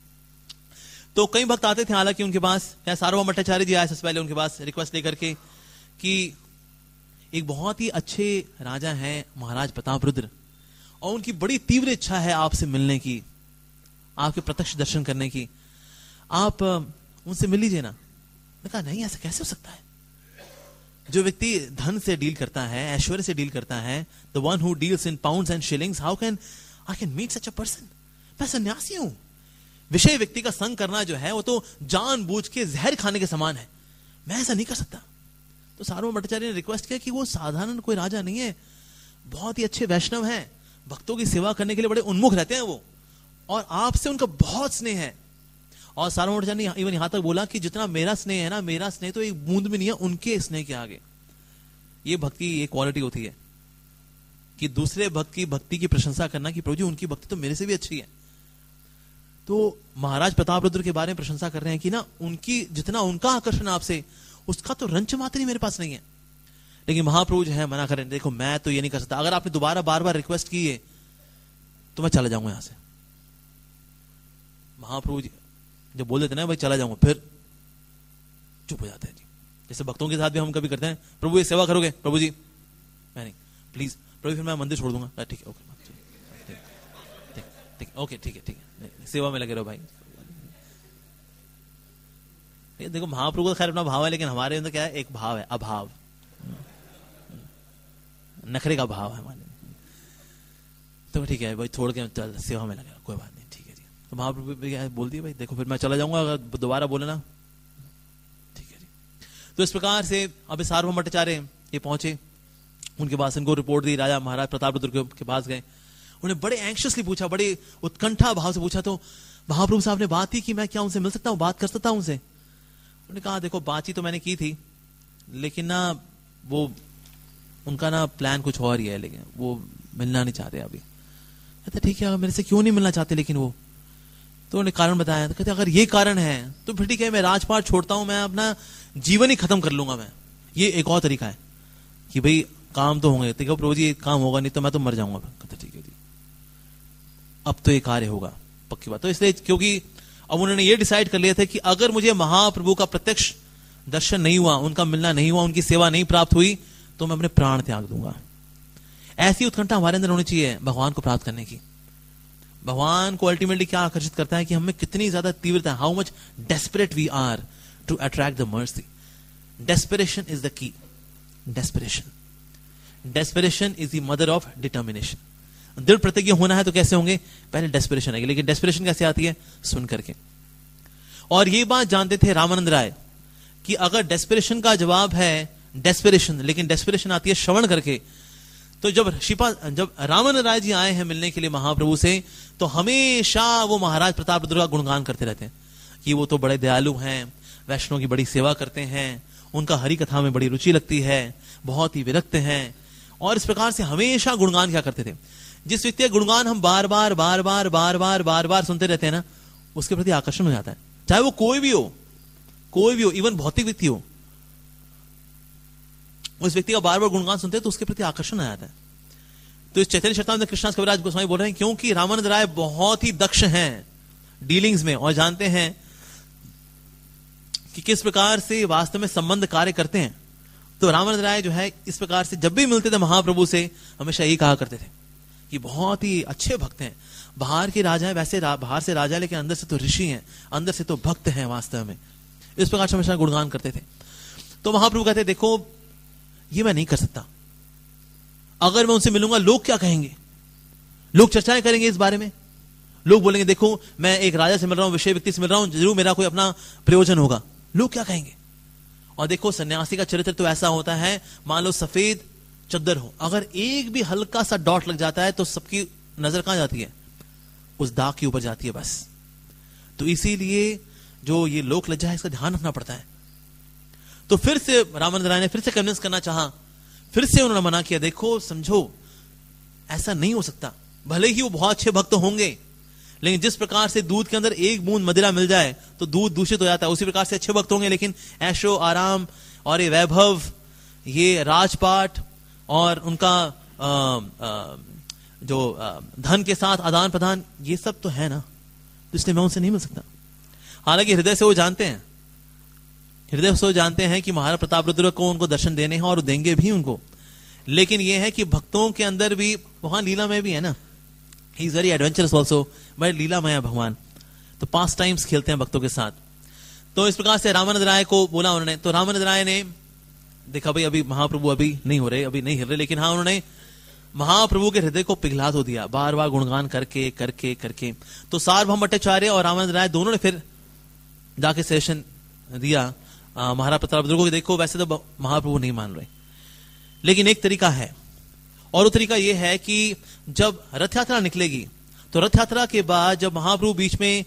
A: तो कई भक्त आते थे हालांकि उनके पास, सार्वभौम भट्टाचार्य जी आए सबसे पहले उनके पास रिक्वेस्ट लेकर के कि एक बहुत ही अच्छे राजा हैं महाराज प्रताप रुद्र और उनकी बड़ी तीव्र इच्छा है आपसे मिलने की, आपके प्रत्यक्ष दर्शन करने की, आप उनसे मिल लीजिए ना. मैंने कहा नहीं, ऐसा कैसे हो सकता है. जो व्यक्ति धन से डील करता है, ऐश्वर्य से डील करता है, the one who deals in pounds and shillings, how can I can meet such a person. मैं सन्यासी हूं, विषय व्यक्ति का संग करना जो है वो तो जानबूझ के जहर खाने के समान है, मैं ऐसा नहीं कर सकता। तो सार्वभौम भट्टाचार्य ने रिक्वेस्ट किया कि वो साधारण कोई राजा नहीं है, बहुत ही अच्छे वैष्णव हैं, भक्तों की सेवा करने के लिए बड़े उन्मुख रहते हैं वो, और आपसे उनका बहुत स्नेह है। और सार्वभौम भट्टाचार्य ने इवन यहां तक बोला कि जितना मेरा स्नेह है ना, मेरा स्नेह तो एक बूंद भी नहीं है उनके स्नेह के आगे। ये भक्ति, ये क्वालिटी होती है कि दूसरे भक्त की भक्ति की प्रशंसा करना कि प्रभु जी उनकी भक्ति तो मेरे से भी अच्छी है। तो महाराज प्रतापरुद्र के बारे में प्रशंसा कर रहे हैं कि ना उनकी जितना उनका आकर्षण आपसे, उसका तो रंच मात्र ही मेरे पास नहीं है। लेकिन महाप्रभु जो है मना करें, देखो मैं तो ये नहीं कर सकता, अगर आपने दोबारा बार बार रिक्वेस्ट की है तो मैं चला जाऊंगा यहां से। महाप्रभु जी जब बोल देते ना भाई चला जाऊंगा, फिर चुप हो जाते हैं जी। जैसे भक्तों के साथ भी हम कभी करते हैं, प्रभु ये सेवा करोगे? प्रभु जी मैं नहीं, प्लीज प्रभु, फिर मैं मंदिर छोड़ दूंगा। ठीक है, ओके, ठीक, ओके, ठीक है, सेवा में लगे रहो भाई। देखो महाप्रभु का खैर अपना भाव है, लेकिन हमारे अंदर क्या है, एक भाव है, अभाव, नखरे का भाव है हमारे। तो ठीक है भाई, छोड़ के चल सेवा में लगे रहो, कोई बात नहीं, ठीक है जी। तो महाप्रभु बोल दिया भाई देखो फिर मैं चला जाऊंगा, अगर दोबारा बोले ना, ठीक है जी। तो इस प्रकार से अब सार्वभौम भट्टाचार्य ये पहुंचे, उनके पास इनको रिपोर्ट दी, राजा महाराज प्रतापरुद्र के पास गए, उन्हें बड़े एंक्शसली पूछा, बड़े उत्कंठा भाव से पूछा। तो महाप्रभु साहब ने बात की कि मैं क्या उनसे मिल सकता हूं, बात कर सकता हूं उनसे? उन्होंने कहा देखो बातचीत तो मैंने की थी, लेकिन ना वो उनका ना प्लान कुछ और ही है, लेकिन वो मिलना नहीं चाहते अभी। कहते ठीक है, मेरे से क्यों नहीं मिलना चाहते लेकिन वो? तो उन्होंने कारण बताया। तो कहते अगर ये कारण है तो फिर ठीक है, मैं राजपाट छोड़ता हूं, मैं अपना जीवन ही खत्म कर लूंगा मैं। ये एक और तरीका है कि भाई काम तो होंगे, देखो प्रभु जी काम होगा नहीं तो मैं तो मर जाऊंगा। कहते ठीक है जी, अब तो ये कार्य होगा, पक्की बात। तो इसलिए क्योंकि अब उन्होंने ये डिसाइड कर लिया था कि अगर मुझे महाप्रभु का प्रत्यक्ष दर्शन नहीं हुआ, उनका मिलना नहीं हुआ, उनकी सेवा नहीं प्राप्त हुई, तो मैं अपने प्राण त्याग दूंगा। ऐसी उत्कंठा हमारे अंदर होनी चाहिए भगवान को प्राप्त करने की। भगवान को अल्टीमेटली क्या आकर्षित करता है कि हमें कितनी ज्यादा तीव्रता, how much desperate we are to attract the mercy. Desperation is the key. Desperation is the mother of determination. दृढ़ प्रतिज्ञ होना है तो कैसे होंगे? पहले डेस्परेशन आएगी। लेकिन डेस्परेशन कैसे आती है? सुन करके। और ये बात जानते थे रामानंद राय कि अगर डेस्परेशन का जवाब है डेस्परेशन, लेकिन डेस्परेशन आती है श्रवण करके। तो जब रामानंद राय जी आए हैं मिलने के लिए महाप्रभु से, तो हमेशा वो महाराज प्रतापरुद्र का गुणगान करते रहते हैं कि वो तो बड़े दयालु हैं, वैष्णव की बड़ी सेवा करते हैं, उनका हरि कथा में बड़ी रुचि लगती है, बहुत ही विरक्त हैं। और इस प्रकार से हमेशा गुणगान क्या करते थे। जिस व्यक्ति का गुणगान हम बार बार सुनते रहते हैं ना, उसके प्रति आकर्षण हो जाता है, चाहे वो कोई भी हो, इवन भौतिक व्यक्ति हो। उस व्यक्ति का बार बार गुणगान सुनते हैं तो उसके प्रति आकर्षण आ जाता है। तो इस चैतन्य चरितामृत में कृष्णदास कविराज गोस्वामी बोल रहे हैं क्योंकि रामानंद राय बहुत ही दक्ष हैं डीलिंग्स में और जानते हैं कि किस प्रकार से वास्तव में संबंध कार्य करते हैं। तो रामानंद राय जो है इस प्रकार से जब भी मिलते थे महाप्रभु से, हमेशा यही कहा करते थे कि बहुत ही अच्छे भक्त हैं। बाहर के राजा है, वैसे बाहर से राजा, लेकिन अंदर से तो ऋषि हैं, अंदर से तो भक्त हैं वास्तव में। इस प्रकार से हमेशा गुणगान करते थे। तो महाप्रभु कहते देखो ये मैं नहीं कर सकता, अगर मैं उनसे मिलूंगा लोग क्या कहेंगे, लोग चर्चाएं करेंगे इस बारे में, लोग बोलेंगे देखो मैं एक राजा से मिल रहा हूं, विषय व्यक्ति से मिल रहा हूं, जरूर मेरा कोई अपना प्रयोजन होगा, लोग क्या कहेंगे। और देखो सन्यासी का चरित्र तो ऐसा होता है, मान लो सफेद चद्दर हो, अगर एक भी हल्का सा डॉट लग जाता है तो सबकी नजर कहां जाती है? उस दाग के ऊपर जाती है बस। तो इसीलिए जो ये लोक लज्जा है इसका ध्यान रखना पड़ता है। तो फिर से रामानंद राय ने फिर से कन्विंस करना चाहा, फिर से उन्होंने मना किया, देखो समझो ऐसा नहीं हो सकता। भले ही वो बहुत अच्छे भक्त होंगे, लेकिन जिस प्रकार से दूध के अंदर एक बूंद मदिरा मिल जाए तो दूध दूषित हो जाता है, उसी प्रकार से अच्छे भक्त होंगे, लेकिन ऐशो आराम और ये वैभव, ये राजपाट और उनका जो धन के साथ आदान प्रदान, ये सब तो है ना, तो इसलिए मैं उनसे नहीं मिल सकता। हालांकि हृदय से वो जानते हैं कि महाराज प्रतापरुद्र को उनको दर्शन देने हैं और देंगे भी उनको। लेकिन ये है कि भक्तों के अंदर भी, वहां लीला में भी है ना, he is very adventurous also, बड़े लीलामय है भगवान, तो पास टाइम्स खेलते हैं भक्तों के साथ। तो इस प्रकार से रामानंद राय को बोला उन्होंने। तो रामानंद राय ने देखा भाई अभी महाप्रभु अभी नहीं हो रहे, अभी नहीं हिल रहे, लेकिन हाँ उन्होंने महाप्रभु के हृदय को पिघला तो दिया, बार बार गुणगान करके करके करके। तो सार्वभौम भट्टाचार्य और रामानंद राय दोनों ने फिर जाके सेशन दिया महाराज प्रताप रुद्र को, देखो वैसे तो महाप्रभु नहीं मान रहे, लेकिन एक तरीका है, और वो तरीका ये है कि जब रथ यात्रा निकलेगी तो रथ यात्रा के बाद जब महाप्रभु बीच में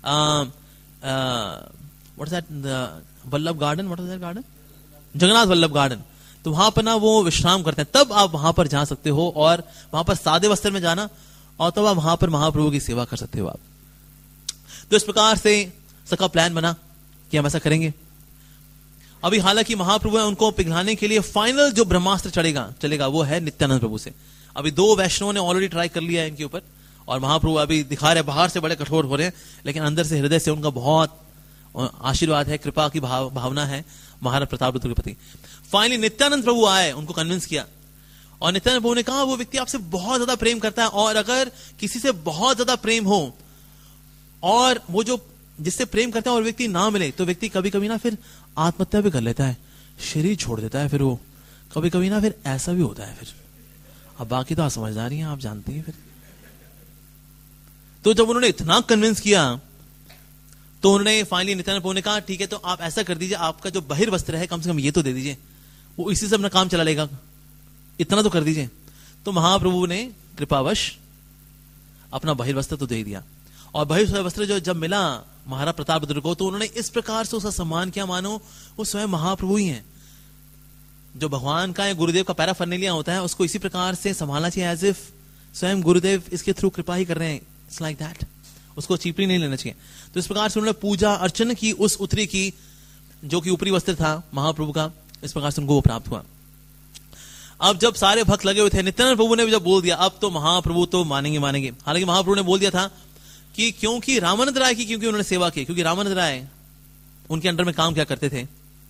A: what is that Vallabh garden, what is that garden, Jagannath Vallabh garden, तो वहां पर ना वो विश्राम करते हैं, तब आप वहां पर जा सकते हो और वहां पर सादे वस्त्र में जाना, और तब आप वहां पर महाप्रभु की सेवा कर सकते हो आप। तो इस प्रकार से सबका प्लान बना कि हम ऐसा करेंगे। अभी हालांकि महाप्रभु है उनको पिघलाने के लिए फाइनल जो ब्रह्मास्त्र चलेगा वो है नित्यानंद प्रभु से। अभी 2 वैष्णवों ने ऑलरेडी ट्राई कर लिया है इनके ऊपर, और महाप्रभु अभी दिखा रहे बाहर से बड़े कठोर हो रहे हैं, लेकिन अंदर से हृदय से उनका बहुत आशीर्वाद है, कृपा की भावना है महाराज प्रताप रुद्र के प्रति। फाइनली नित्यानंद प्रभु आए, उनको कन्विंस किया, और नित्यानंद प्रभु ने कहा वो व्यक्ति आपसे बहुत ज्यादा प्रेम करता है, और अगर किसी से बहुत ज्यादा प्रेम हो और वो जो जिससे प्रेम करता है और व्यक्ति ना मिले, तो व्यक्ति कभी कभी ना फिर आत्महत्या भी कर लेता है, शरीर छोड़ देता है, फिर वो कभी कभी ना फिर ऐसा भी होता है। फिर अब बाकी तो आप समझदारी हैं, आप जानते हैं। फिर तो जब उन्होंने इतना कन्विंस किया तो उन्होंने फाइनली नित्यानंद प्रभु ने कहा ठीक है, तो आप ऐसा कर दीजिए, आपका जो बहिर्वस्त्र है कम से कम ये तो दे दीजिए, वो इसी से अपना काम चला लेगा, इतना तो कर दीजिए। तो महाप्रभु ने कृपावश अपना बहिर्वस्त्र तो दे दिया, और बहिर्वस्त्र जो जब मिला महाराज प्रताप रुद्र को, तो उन्होंने इस प्रकार से उसका सम्मान किया मानो वो स्वयं महाप्रभु ही हैं। जो भगवान का या गुरुदेव का पैराफर्नेलिया होता है उसको इसी प्रकार से संभालना चाहिए, एज इफ स्वयं गुरुदेव इसके थ्रू कृपा ही कर रहे हैं, इट्स लाइक दैट, उसको चीपली नहीं लेना चाहिए। तो इस प्रकार से उन्होंने पूजा अर्चना की उस उत्तरी की, जो कि ऊपरी वस्त्र था महाप्रभु का, इस प्रकार से उनको वो प्राप्त हुआ। अब जब सारे भक्त लगे हुए थे, नित्यानंद प्रभु ने जब बोल दिया अब तो महाप्रभु तो मानेंगे। हालांकि महाप्रभु ने बोल दिया था कि क्योंकि रामानंद राय की, क्योंकि उन्होंने सेवा की, क्योंकि रामानंद राय उनके अंडर में काम क्या करते थे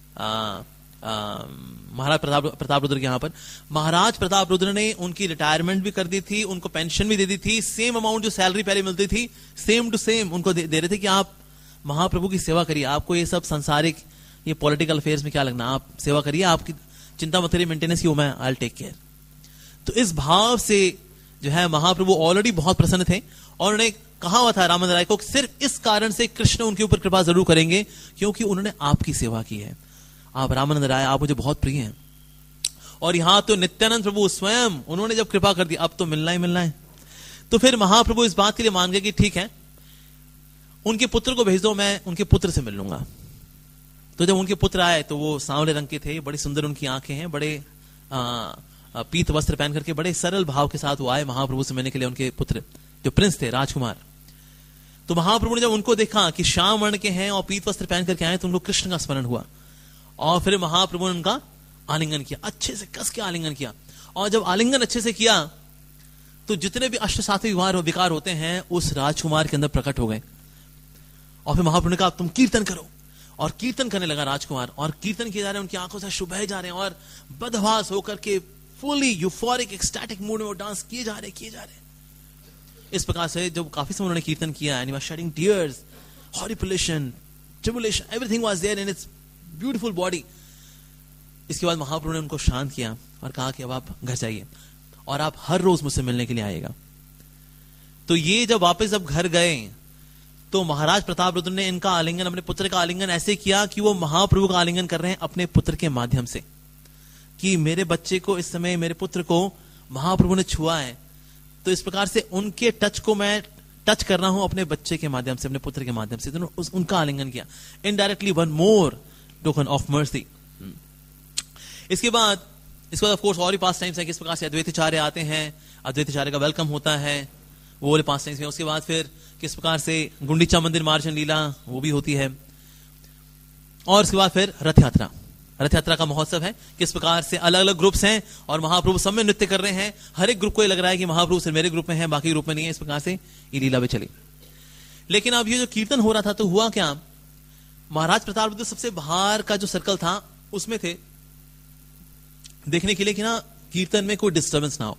A: महाराज प्रताप रुद्र के यहाँ पर। महाराज प्रताप रुद्र ने उनकी रिटायरमेंट भी कर दी थी, उनको पेंशन भी दे दी थी, सेम अमाउंट जो सैलरी पहले मिलती थी सेम टू सेम उनको दे रहे थे कि आप महाप्रभु की सेवा करिए, आपको ये सब सांसारिक ये पॉलिटिकल अफेयर्स में क्या लगना, आप सेवा करिए, आपकी चिंता मत करिए, मेंटेनेंस की मैं आई विल टेक केयर। तो इस भाव से जो है महाप्रभु ऑलरेडी बहुत प्रसन्न थे, और उन्होंने कहा हुआ था रामानंद राय को सिर्फ इस कारण से कृष्ण उनके ऊपर कृपा जरूर करेंगे क्योंकि उन्होंने आपकी सेवा की है, आप रामानंद राय आप मुझे बहुत प्रिय हैं। और यहां तो नित्यानंद प्रभु स्वयं उन्होंने जब कृपा कर दी, अब तो मिलना ही मिलना है। तो फिर महाप्रभु इस बात के लिए मान गए कि ठीक है उनके पुत्र को भेज दो, मैं उनके पुत्र से मिल लूंगा। तो जब उनके पुत्र आए तो वो सांवले रंग के थे, बड़ी सुंदर उनकी आंखें हैं, बड़े पीत वस्त्र पहन करके बड़े सरल भाव के साथ वो आए महाप्रभु से मिलने के लिए, उनके पुत्र जो प्रिंस थे राजकुमार। तो महाप्रभु ने जब उनको देखा कि श्याम वर्ण के हैं और पीत वस्त्र पहन करके आए, तो उनको कृष्ण का स्मरण हुआ, और फिर महाप्रभु ने उनका आलिंगन किया, अच्छे से कस के आलिंगन किया। और जब आलिंगन अच्छे से किया तो जितने भी अष्ट सात्विक विकार होते हैं उस राजकुमार के अंदर प्रकट हो गए। और फिर महाप्रभु ने कहा तुम कीर्तन करो, और कीर्तन करने लगा राजकुमार, और कीर्तन किए जा रहे हैं, उनकी आंखों से शुभे जा रहे हैं, और बदहवास होकर के फुली यूफोरिक एक्सटैटिक मूड में वो डांस किए जा रहे। इस प्रकार से जब काफी समय उन्होंने कीर्तन किया, and he was shedding tears, horripilation, tribulation, everything was there in its beautiful body. इसके बाद महाप्रभु ने उनको शांत किया और कहा कि अब आप घर जाइए और आप हर रोज मुझसे मिलने के लिए आएगा। तो ये जब वापस जब घर गए तो महाराज प्रताप रुद्र ने इनका आलिंगन, अपने पुत्र का आलिंगन ऐसे किया कि वो महाप्रभु का आलिंगन कर रहे हैं अपने पुत्र के माध्यम से, कि मेरे बच्चे को इस समय, मेरे पुत्र को महाप्रभु ने छुआ है, तो इस प्रकार से उनके टच को मैं टच कर रहा हूं अपने बच्चे के माध्यम से, अपने पुत्र के माध्यम से। तो उनका आलिंगन किया, indirectly one more token of mercy. इसके बाद ऑफ कोर्स और भी पास टाइम्स है, किस प्रकार से अद्वैताचार्य आते हैं, अद्वैताचार्य का वेलकम होता है, वो वाले पास टाइम्स में। उसके बाद फिर किस प्रकार से गुंडीचा मंदिर मार्जन लीला वो भी होती है, और उसके बाद फिर रथ यात्रा का महोत्सव है। किस प्रकार से अलग अलग ग्रुप्स हैं और महाप्रभु सब में नृत्य कर रहे हैं, हर एक ग्रुप को ये लग रहा है कि महाप्रभु सिर्फ मेरे ग्रुप में है, बाकी ग्रुप में नहीं है। इस प्रकार से ये लीला भी चली। लेकिन अब ये जो कीर्तन हो रहा था तो हुआ क्या, महाराज प्रताप रुद्र सबसे बाहर का जो सर्कल था उसमें थे देखने के लिए कि ना कीर्तन में कोई डिस्टर्बेंस ना हो।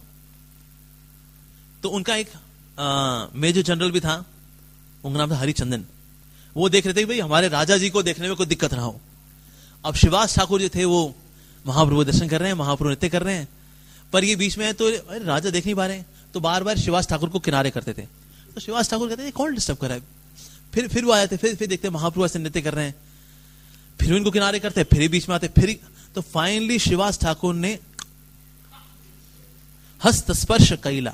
A: तो उनका एक मेजर जनरल भी था, उनका नाम था हरिचंदन। वो देख रहे थे कि भाई हमारे राजा जी को देखने में कोई दिक्कत ना हो। अब शिवास ठाकुर जो थे वो महाप्रभु दर्शन कर रहे हैं, महाप्रभु नृत्य कर रहे हैं, पर ये बीच में है तो अरे राजा देख नहीं पा रहे हैं, तो बार बार शिवास ठाकुर को किनारे करते थे। तो शिवास ठाकुर कहते थे कौन डिस्टर्ब कर रहा है, फिर वो आए थे, फिर देखते महाप्रभु ऐसे नृत्य कर रहे हैं, फिर इनको किनारे करते, फिर बीच में आते, फिर तो फाइनली शिवास ठाकुर ने हस्त स्पर्श कैला।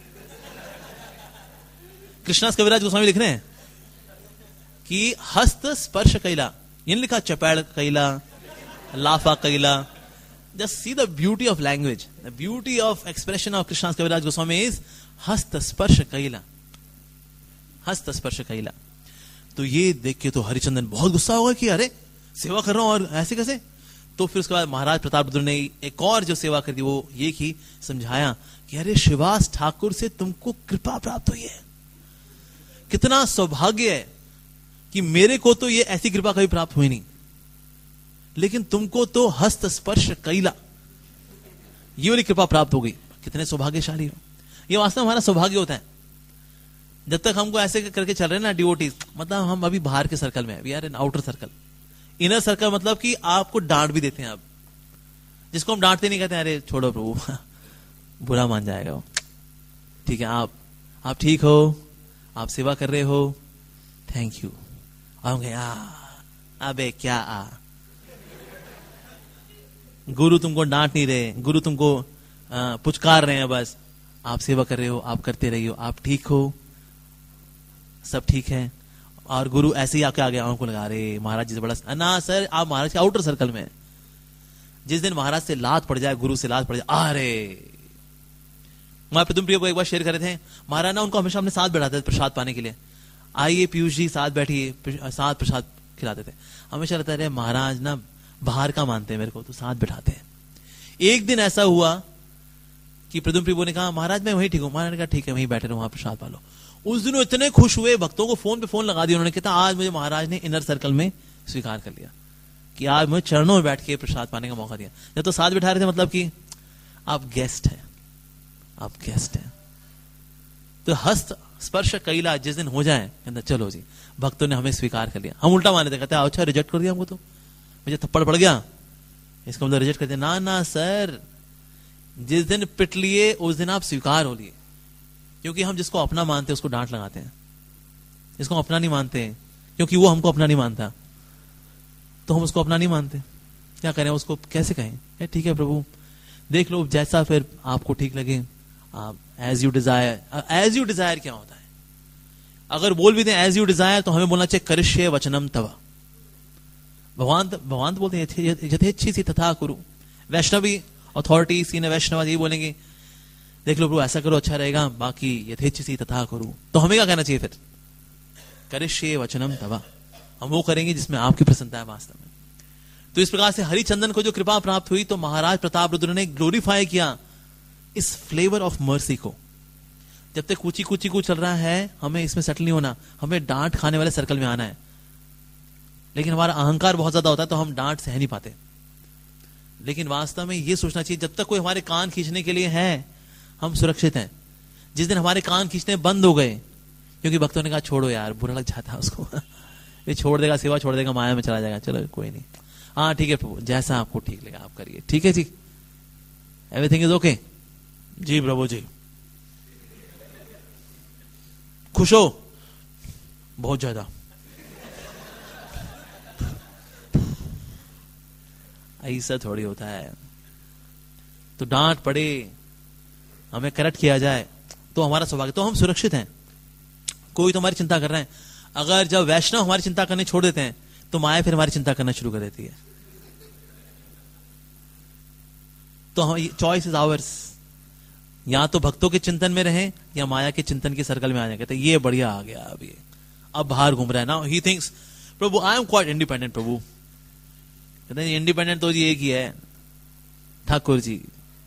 A: कृष्णास कविराज गोस्वामी लिख रहे हैं कि हस्त स्पर्श कैला, ये लिखा चपैड़ कैला, लाफा कैला। Just see the beauty of language, the beauty of expression of Krishnadas Kaviraj Goswami is हस्त स्पर्श कैला, हस्त स्पर्श कैला। तो ये देख के तो हरिचंदन बहुत गुस्सा होगा कि अरे सेवा कर रहा हूं और ऐसे कैसे। तो फिर उसके बाद महाराज प्रतापरुद्र ने एक और जो सेवा कर दी वो ये की, समझाया कि अरे शिवास ठाकुर से तुमको कृपा प्राप्त हुई है, कितना सौभाग्य है कि मेरे को तो ये ऐसी कृपा कभी प्राप्त हुई नहीं, लेकिन तुमको तो हस्त स्पर्श कैला, ये वाली कृपा प्राप्त हो गई। कितने सौभाग्यशाली हो। ये वास्तव में हमारा सौभाग्य होता है जब तक हमको ऐसे करके चल रहे हैं ना डिवोटीज, मतलब हम अभी बाहर के सर्कल में है, we are in outer circle. Inner circle मतलब कि आपको डांट भी देते हैं, आप जिसको हम डांटते नहीं, कहते हैं अरे छोड़ो प्रभु बुरा मान जाएगा वो, ठीक है आप ठीक हो, आप सेवा कर रहे हो, थैंक यू। अबे क्या गुरु तुमको डांट नहीं रहे, गुरु तुमको पुचकार रहे हैं, बस आप सेवा कर रहे हो, आप करते रहिए, आप ठीक हो, सब ठीक है। और गुरु ऐसे ही आपके आगे आंखों लगा रहे, महाराज जी से बड़ा ना सर, आप महाराज के आउटर सर्कल में। जिस दिन महाराज से लात पड़ जाए, गुरु से लात पड़ जाए, अरे मैं प्रदुम प्रिय को एक बार शेयर कर रहे थे, महाराज ना उनको हमेशा अपने साथ बैठाते थे प्रसाद पाने के लिए। आइए पीयूष जी साथ बैठिए, साथ प्रसाद खिलाते थे। हमेशा रहता है महाराज ना बाहर का मानते हैं मेरे को, तो साथ बैठाते हैं। एक दिन ऐसा हुआ कि प्रदुम प्रिय ने कहा महाराज मैं वहीं ठीक हूँ। महाराज ने कहा ठीक है वहीं बैठे रहो, वहां प्रसाद पालो। उस दिन इतने खुश हुए, भक्तों को फोन पे फोन लगा दिया उन्होंने, कहता आज मुझे महाराज ने इनर सर्कल में स्वीकार कर लिया कि आज मुझे चरणों में बैठ के प्रसाद पाने का मौका दिया। जब तो साथ बैठा रहे थे, मतलब कि आप गेस्ट हैं, आप गेस्ट हैं। तो हस्त स्पर्श कैला जिस दिन हो जाए, कहता चलो जी भक्तों ने हमें स्वीकार कर लिया। हम उल्टा माने थे, कहते अच्छा रिजेक्ट कर दिया हमको, तो मुझे थप्पड़ पड़ गया, इसका मतलब रिजेक्ट कर दिया। ना सर, जिस दिन पिट लिए उस दिन आप स्वीकार हो लिए। क्योंकि हम जिसको अपना मानते हैं उसको डांट लगाते हैं, जिसको अपना नहीं मानते हैं क्योंकि वो हमको अपना नहीं मानता, तो हम उसको अपना नहीं मानते। क्या करें, उसको कैसे कहें ठीक है प्रभु देख लो जैसा फिर आपको ठीक लगे, आप as you desire. As you desire क्या होता है? अगर बोल भी दें एज यू डिजायर, तो हमें बोलना चाहिए करिष्ये वचनम तव। भगवान बोलते हैं यथेच्छी सी तथा कुरु। वैष्णवी अथॉरिटी सीने वैष्णव ये बोलेंगे देख लो प्रभु ऐसा करो अच्छा रहेगा, बाकी यथेच्छ सी तथा करो। तो हमें क्या कहना चाहिए फिर? करिष्ये वचनम तवा। हम वो करेंगे जिसमें आपकी प्रसन्नता है वास्तव में। तो इस प्रकार से हरिचंदन को जो कृपा प्राप्त हुई, तो महाराज प्रतापरुद्र ने ग्लोरीफाई किया इस फ्लेवर ऑफ मर्सी को। जब तक कुची कुची को चल रहा है, हमें इसमें सेटल नहीं होना, हमें डांट खाने वाले सर्कल में आना है। लेकिन हमारा अहंकार बहुत ज्यादा होता है, तो हम डांट सह नहीं पाते। लेकिन वास्तव में यह सोचना चाहिए जब तक कोई हमारे कान खींचने के लिए है, हम सुरक्षित हैं। जिस दिन हमारे कान खींचने बंद हो गए, क्योंकि भक्तों ने कहा छोड़ो यार, बुरा लग जाता है उसको ये छोड़ देगा, सेवा छोड़ देगा, माया में चला जाएगा, चलो कोई नहीं, हाँ ठीक है प्रभु जैसा आपको ठीक लगा आप करिए, ठीक है जी, एवरीथिंग इज ओके जी प्रभु जी। खुश हो बहुत ज्यादा, ऐसा थोड़ी होता है। तो डांट पड़े, हमें करेक्ट किया जाए, तो हमारा सौभाग्य, तो हम सुरक्षित हैं। कोई तो हमारी चिंता कर रहा है। अगर जब वैष्णव हमारी चिंता करने छोड़ देते हैं, तो माया फिर हमारी चिंता करना शुरू कर देती है। तो हम चॉइस इज आवर्स, या तो भक्तों के चिंतन में रहें या माया के चिंतन के सर्कल में आ जाए। कहते ये बढ़िया आ गया, अब बाहर घूम रहा है ना, ही थिंक्स प्रभु आई एम क्वाइट इंडिपेंडेंट। प्रभु कहते हैं इंडिपेंडेंट तो जी एक ही है, ठाकुर जी।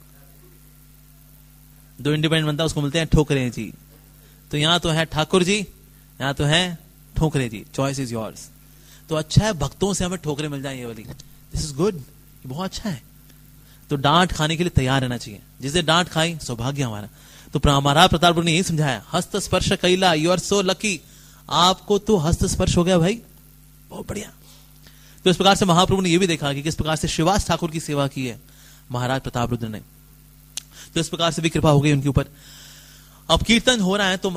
A: दो इंडिपेंडेंट बनता है उसको मिलते हैं ठोकरे जी। तो यहां तो है ठाकुर जी, यहां तो है ठोकरे जी, चॉइस इज योर्स। तो अच्छा है भक्तों से हमें ठोकरे मिल जाए, ये वाली, दिस इज गुड, बहुत अच्छा है। तो डांट खाने के लिए तैयार रहना चाहिए। जिसे डांट खाई सौभाग्य हमारा। तो महाराज प्रतापरुद्र ने यही समझाया, हस्त स्पर्श कैला, यू आर सो लकी, आपको तो हस्त स्पर्श हो गया भाई, बहुत बढ़िया। तो इस प्रकार से महाप्रभु ने यह भी देखा कि किस प्रकार से शिवास ठाकुर की सेवा की है महाराज प्रतापरुद्र ने। तो इस प्रकार से भी कृपा हो गई उनके ऊपर। अब कीर्तन हो रहा है तो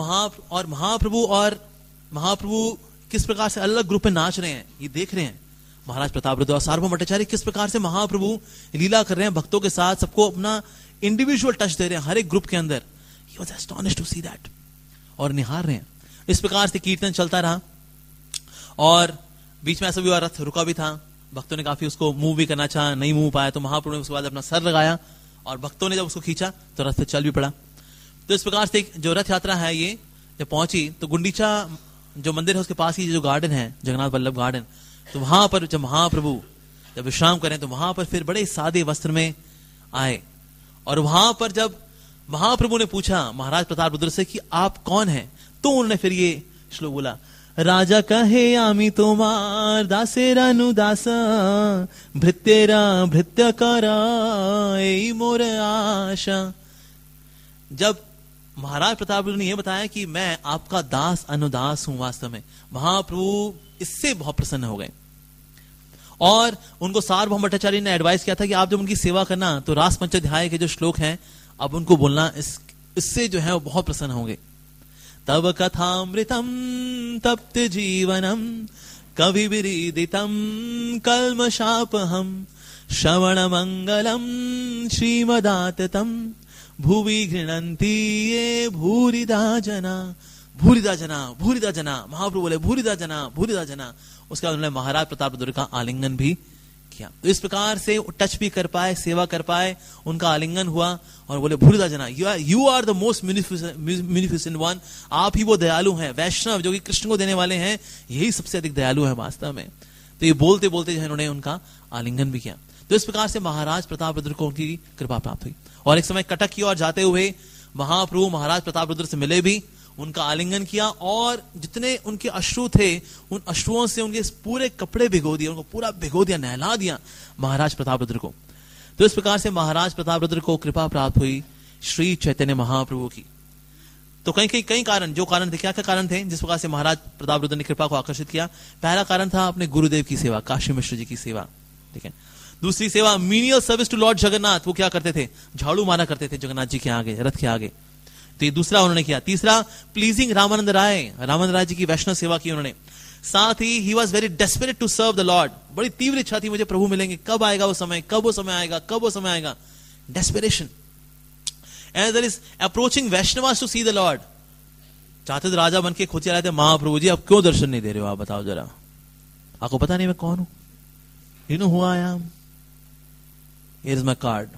A: महाप्रभु किस प्रकार से अलग ग्रुप में नाच रहे हैं, ये देख रहे हैं महाराज प्रताप रुद्र और सार्वभौम भट्टाचार्य किस प्रकार से महाप्रभु लीला कर रहे हैं भक्तों के साथ, सबको अपना इंडिविजुअल टच दे रहे हैं हर एक ग्रुप के अंदर। He was astonished to see that, और निहार रहे हैं। इस प्रकार से कीर्तन चलता रहा और बीच में ऐसा भी हुआ रथ रुका भी था, भक्तों ने काफी उसको मूव भी करना चाहा, नहीं मूव पाया तो महाप्रभु ने उसके बाद अपना सर लगाया और भक्तों ने जब उसको खींचा तो रथ चल भी पड़ा। तो इस प्रकार से जो रथ यात्रा है ये जब पहुंची तो गुंडीचा जो मंदिर है उसके पास ही जो गार्डन है जगन्नाथ वल्लभ गार्डन, तो वहां पर जब महाप्रभु जब विश्राम करें तो वहां पर फिर बड़े सादे वस्त्र में आए और वहां पर जब महाप्रभु ने पूछा महाराज प्रताप रुद्र से कि आप कौन हैं, तो उन्होंने फिर ये श्लोक बोला, राजा कहे आमी तोमार दासेर अनुदास भृत्येरा भृत्य करा एई मोर आशा। जब महाराज प्रताप रुद्र ने यह बताया कि मैं आपका दास अनुदास हूं, वास्तव में महाप्रभु इससे बहुत प्रसन्न हो गए और उनको सार्वभौम भट्टाचार्य ने एडवाइस किया था कि आप जब उनकी सेवा करना तो रास पंचाध्याय के जो श्लोक हैं अब उनको बोलना, इससे जो है वो बहुत प्रसन्न होंगे। तब कथामृतम तप्त जीवनम कवि विरीदितम कल्मषापहम श्रवण मंगलम श्रीमदाततम भुवि गृह्णन्ति ये भूरिदा जना। भूरिदा जना, भूरिदा जना, महाप्रभु बोले भूरिदा जना, भूरिदा जना। उसके बाद उन्होंने महाराज प्रताप रुद्र का आलिंगन भी किया। तो इस प्रकार से टच भी कर पाए, सेवा कर पाए, उनका आलिंगन हुआ और बोले भूरिदा जना, you are the most munificent one. आप ही वो दयालु हैं, वैष्णव जो कि कृष्ण को देने वाले हैं, यही सबसे अधिक दयालु है वास्तव में। तो ये बोलते बोलते जो है उन्होंने उनका आलिंगन भी किया। तो इस प्रकार से महाराज प्रताप रुद्र को उनकी कृपा प्राप्त हुई और एक समय कटक की ओर जाते हुए महाप्रभु महाराज प्रताप रुद्र से मिले भी, उनका आलिंगन किया और जितने उनके अश्रु थे उन अश्रुओं से उनके पूरे कपड़े भिगो दिए, उनको पूरा भिगो दिया, नहला दिया महाराज प्रताप रुद्र को। तो इस प्रकार से महाराज प्रताप रुद्र को कृपा प्राप्त हुई श्री चैतन्य महाप्रभु की। तो कई कारण, जो कारण थे, क्या क्या कारण थे जिस प्रकार से महाराज प्रताप रुद्र ने कृपा को आकर्षित किया। पहला कारण था अपने गुरुदेव की सेवा, काशी मिश्र जी की सेवा, ठीक है। दूसरी सेवा menial service to lord Jagannath, वो क्या करते थे, झाड़ू मारा करते थे जगन्नाथ जी के आगे, रथ के आगे, तो ये दूसरा उन्होंने किया। तीसरा प्लीजिंग रामानंद राय जी की वैष्णव सेवा की उन्होंने। साथ ही was very desperate to serve the lord, बड़ी तीव्र इच्छा थी मुझे प्रभु मिलेंगे, कब आएगा वो समय, कब वो समय आएगा, कब वो समय आएगा, desperation. And there is approaching Vaishnavas to see the lord, चाहते थे राजा बन के खोचे रहे थे, महाप्रभु जी आप क्यों दर्शन नहीं दे रहे हो, आप बताओ जरा, आपको पता नहीं मैं कौन हूं, you know who I am, here is my card.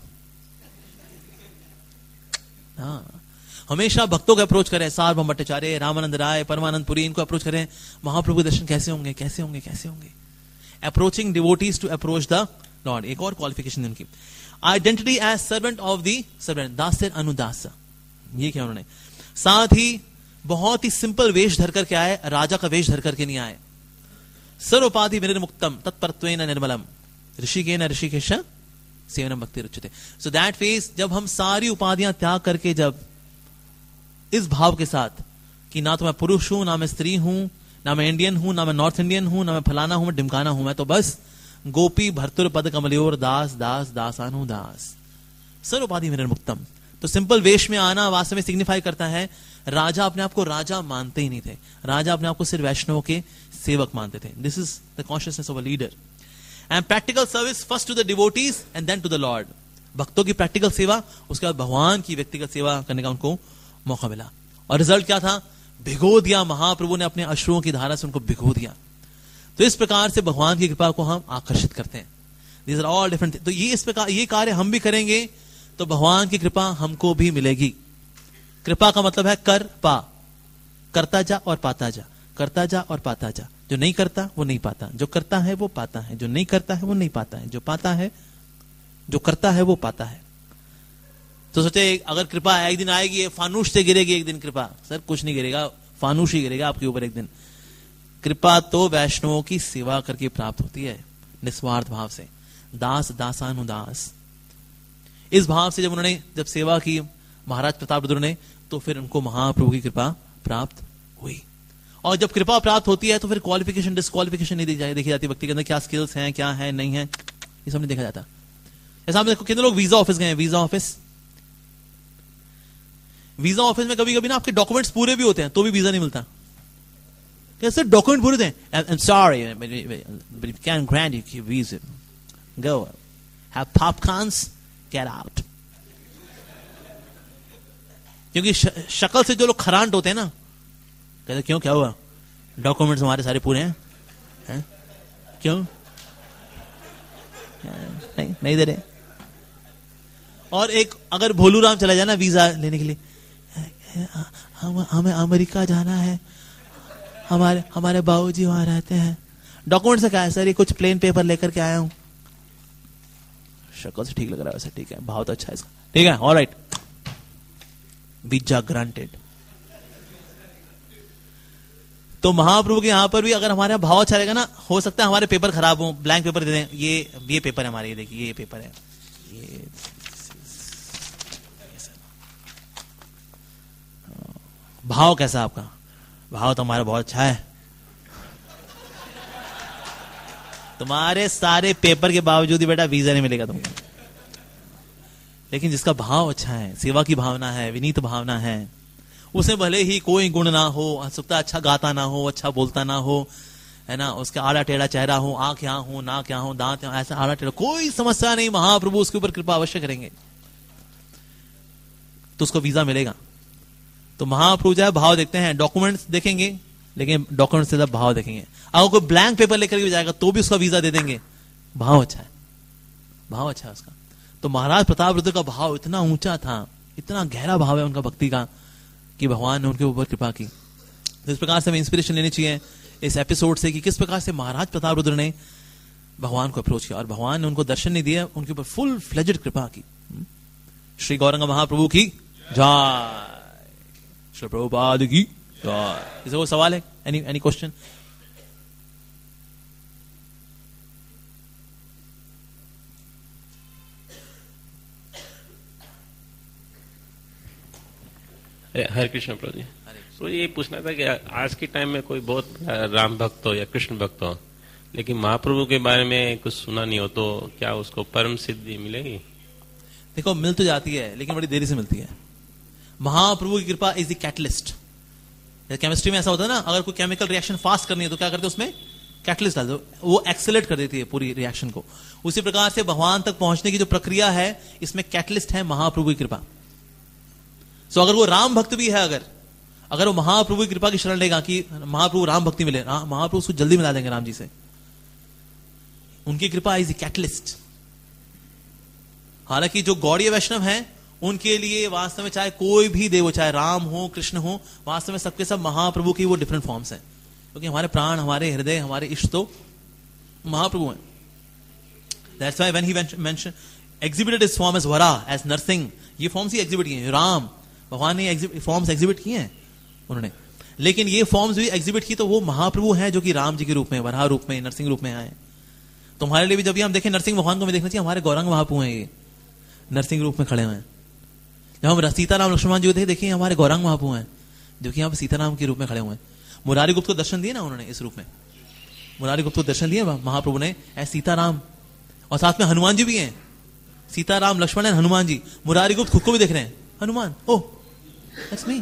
A: हाँ, हमेशा भक्तों को अप्रोच करें, सार्वभौम भट्टाचार्य, रामानंद राय, परमानंद पुरी, इनको अप्रोच करें, महाप्रभु दर्शन कैसे होंगे, कैसे होंगे, कैसे होंगे। Approaching devotees to approach the lord, एक और क्वालिफिकेशन उनकी। Identity as servant of the servant, दास अनुदास, ये क्या उन्होंने। साथ ही बहुत ही सिंपल वेश धर करके आए, राजा का वेश धर करके नहीं आए। सर्वोपाधि विनिर्मुक्तम तत्परत्वेन निर्मलम ऋषिकेन ऋषिकेश सेवनम भक्ति रुच्यते। सो दैट फेस, जब हम सारी उपाधियां त्याग करके, जब इस भाव के साथ कि ना तो मैं पुरुष हूं, ना मैं स्त्री हूं, ना मैं इंडियन हूं, ना मैं नॉर्थ इंडियन हूं, ना मैं फलाना हूं, मैं ढिमकाना हूं, मैं तो बस गोपी भर्तुर पद कमलियोर दास दास दासानु दास, सर्वोपाधि विनिर्मुक्तम। तो सिंपल वेश में आना वास्तव में सिग्निफाई करता है, राजा अपने आप को राजा मानते ही नहीं थे, राजा अपने आप को सिर्फ वैष्णवों के सेवक मानते थे। This is the consciousness of a leader. And practical service first to the devotees and then to the lord, भक्तों की प्रैक्टिकल सेवा, उसके बाद भगवान की व्यक्तिगत सेवा करने का उनको मौका मिला। और रिजल्ट क्या था, भिगो दिया, महाप्रभु ने अपने अश्रुओं की धारा से उनको भिगो दिया। तो इस प्रकार से भगवान की कृपा को हम आकर्षित करते हैं। These are all different. तो ये इस प्रकार ये कार्य हम भी करेंगे तो भगवान की कृपा हमको भी मिलेगी। कृपा का मतलब है कर पा, करता जा और पाता जा, करता जा और पाता जा। जो नहीं करता वो नहीं पाता, जो करता है वो पाता है, जो नहीं करता है वो नहीं पाता है, जो पाता है, जो करता है वो पाता है। तो सोचे अगर कृपा एक दिन आएगी, फानूस से गिरेगी एक दिन कृपा, सर कुछ नहीं गिरेगा, फानूस ही गिरेगा आपके ऊपर एक दिन। कृपा तो वैष्णवों की सेवा करके प्राप्त होती है, निस्वार्थ भाव से, दास दासानुदास। इस भाव से जब सेवा की महाराज प्रताप रुद्र ने, तो फिर उनको महाप्रभु की कृपा प्राप्त हुई। और जब कृपा प्राप्त होती है तो फिर क्वालिफिकेशन डिस्क्वालिफिकेशन नहीं देखी जाती, व्यक्ति के अंदर क्या स्किल्स हैं, क्या है, नहीं है, ये सब नहीं देखा जाता। जैसे आप देखो कितने लोग visa office visa, office visa office ऑफिस में कभी कभी ना आपके डॉक्यूमेंट्स पूरे भी होते हैं तो भी वीजा नहीं मिलता. कैसे डॉक्यूमेंट पूरे थे? I'm sorry, but we can't grant you visa. Go, have popcorns, get out. क्योंकि शक्ल से जो लोग खरांट होते हैं ना, कहते क्यों, क्या हुआ, डॉक्यूमेंट्स हमारे सारे पूरे हैं? क्यों नहीं दे रहे. और एक अगर भोलू राम चला जाए ना वीजा लेने के लिए, हमें अमेरिका जाना है, हमारे बाबूजी वहां रहते हैं. डॉक्यूमेंट से क्या है? सर ये कुछ प्लेन पेपर लेकर के आया हूं. शक्ल से ठीक लग रहा है वैसे, ठीक है, भाव तो अच्छा है इसका, ठीक है, ऑलराइट, वीजा ग्रांटेड. तो महाप्रभु के यहां पर भी अगर हमारे भाव अच्छा रहेगा ना, हो सकता है हमारे पेपर खराब हो, ब्लैंक पेपर दे दें, ये पेपर है हमारे, ये देखिए ये पेपर है, ये भाव कैसा आपका? भाव तो हमारा बहुत अच्छा है. तुम्हारे सारे पेपर के बावजूद ही बेटा वीजा नहीं मिलेगा तुमको. लेकिन जिसका भाव अच्छा है, सेवा की भावना है, विनीत भावना है, उसे भले ही कोई गुण ना हो, सकता अच्छा गाता ना हो, अच्छा बोलता ना हो, है ना, उसका आड़ा टेढ़ा चेहरा हो, आंख यहाँ हो, नाक यहाँ हो, दांत यहाँ, ऐसा आड़ा टेढ़ा, कोई समस्या नहीं, महाप्रभु उसके ऊपर कृपा अवश्य करेंगे तो उसको वीजा मिलेगा. तो महाप्रभु जो है भाव देखते हैं, डॉक्यूमेंट्स देखेंगे लेकिन डॉक्यूमेंट्स से जब भाव देखेंगे. अगर कोई ब्लैंक पेपर लेकर भी जाएगा तो भी उसका वीजा दे देंगे, भाव अच्छा है, भाव अच्छा है उसका. तो महाराज प्रताप रुद्र का भाव इतना ऊंचा था, इतना गहरा भाव है उनका भक्ति का, कि भगवान ने उनके ऊपर कृपा की. तो इस प्रकार से हमें इंस्पिरेशन लेनी चाहिए इस एपिसोड से कि किस प्रकार से महाराज प्रताप रुद्र ने भगवान को अप्रोच किया और भगवान ने उनको दर्शन नहीं दिया, उनके ऊपर फुल फ्लेजेड कृपा की. श्री गौरंग महाप्रभु की जय. श्री प्रभुपाद की जय. इसे कोई सवाल है? Any question?
B: हरे कृष्ण प्रभु जी. तो ये पूछना था कि आज के टाइम में कोई बहुत राम भक्त हो या कृष्ण भक्त हो, लेकिन महाप्रभु के बारे में कुछ सुना नहीं हो, तो क्या उसको परम सिद्धि मिलेगी?
A: देखो, मिल तो जाती है लेकिन बड़ी देरी से मिलती है. महाप्रभु की कृपा इज द कैटलिस्ट. केमिस्ट्री में ऐसा होता है ना, अगर कोई केमिकल रिएक्शन फास्ट करनी है तो क्या करते हैं, उसमें कैटलिस्ट डाल दो, वो एक्सेलरेट कर देती है पूरी रिएक्शन को. उसी प्रकार से भगवान तक पहुंचने की जो प्रक्रिया है, इसमें कैटलिस्ट है महाप्रभु की कृपा. सो अगर वो राम भक्त भी है, अगर वो महाप्रभु की कृपा की शरण लेगा कि महाप्रभु राम भक्ति मिले, महाप्रभु उसको जल्दी मिला देंगे राम जी से. उनकी कृपा इज कैटलिस्ट. हालांकि जो गौड़ीय वैष्णव हैं उनके लिए वास्तव में चाहे कोई भी देव हो, चाहे राम हो, कृष्ण हो, वास्तव में सबके सब महाप्रभु की वो डिफरेंट फॉर्म्स हैं, क्योंकि हमारे प्राण, हमारे हृदय, हमारे इष्ट तो महाप्रभु हैं. That's why when he mentioned exhibited his form as Vara, as Narsingh, ये फॉर्म्स ही एग्जिबिट किए हैं. राम भगवान ने फॉर्म्स एग्जिबिट किए हैं उन्होंने, लेकिन ये फॉर्म्स भी एग्जिबिट की तो वो महाप्रभु हैं जो कि राम जी के रूप में, वराह रूप में, नरसिंह रूप में आए. तुम्हारे लिए भी जब भी हम देखें नरसिंह भगवान को हमें देखना चाहिए हमारे गौरांग महाप्रभु हैं, ये नरसिंह रूप में खड़े हुए हैं. जब हम सीताराम लक्ष्मण जी थे, देखिए हमारे गौरांग महाप्रभु हैं जो कि यहाँ पर सीताराम के रूप में खड़े हुए हैं. मुरारी गुप्त को दर्शन दिए ना उन्होंने इस रूप में, मुरारी गुप्त को दर्शन दिए महाप्रभु ने ऐसे सीताराम, और साथ में हनुमान जी भी हैं, सीताराम लक्ष्मण है, हनुमान जी. मुरारी गुप्त खुद को भी देख रहे हैं, हनुमान, ओह दैट्स मी.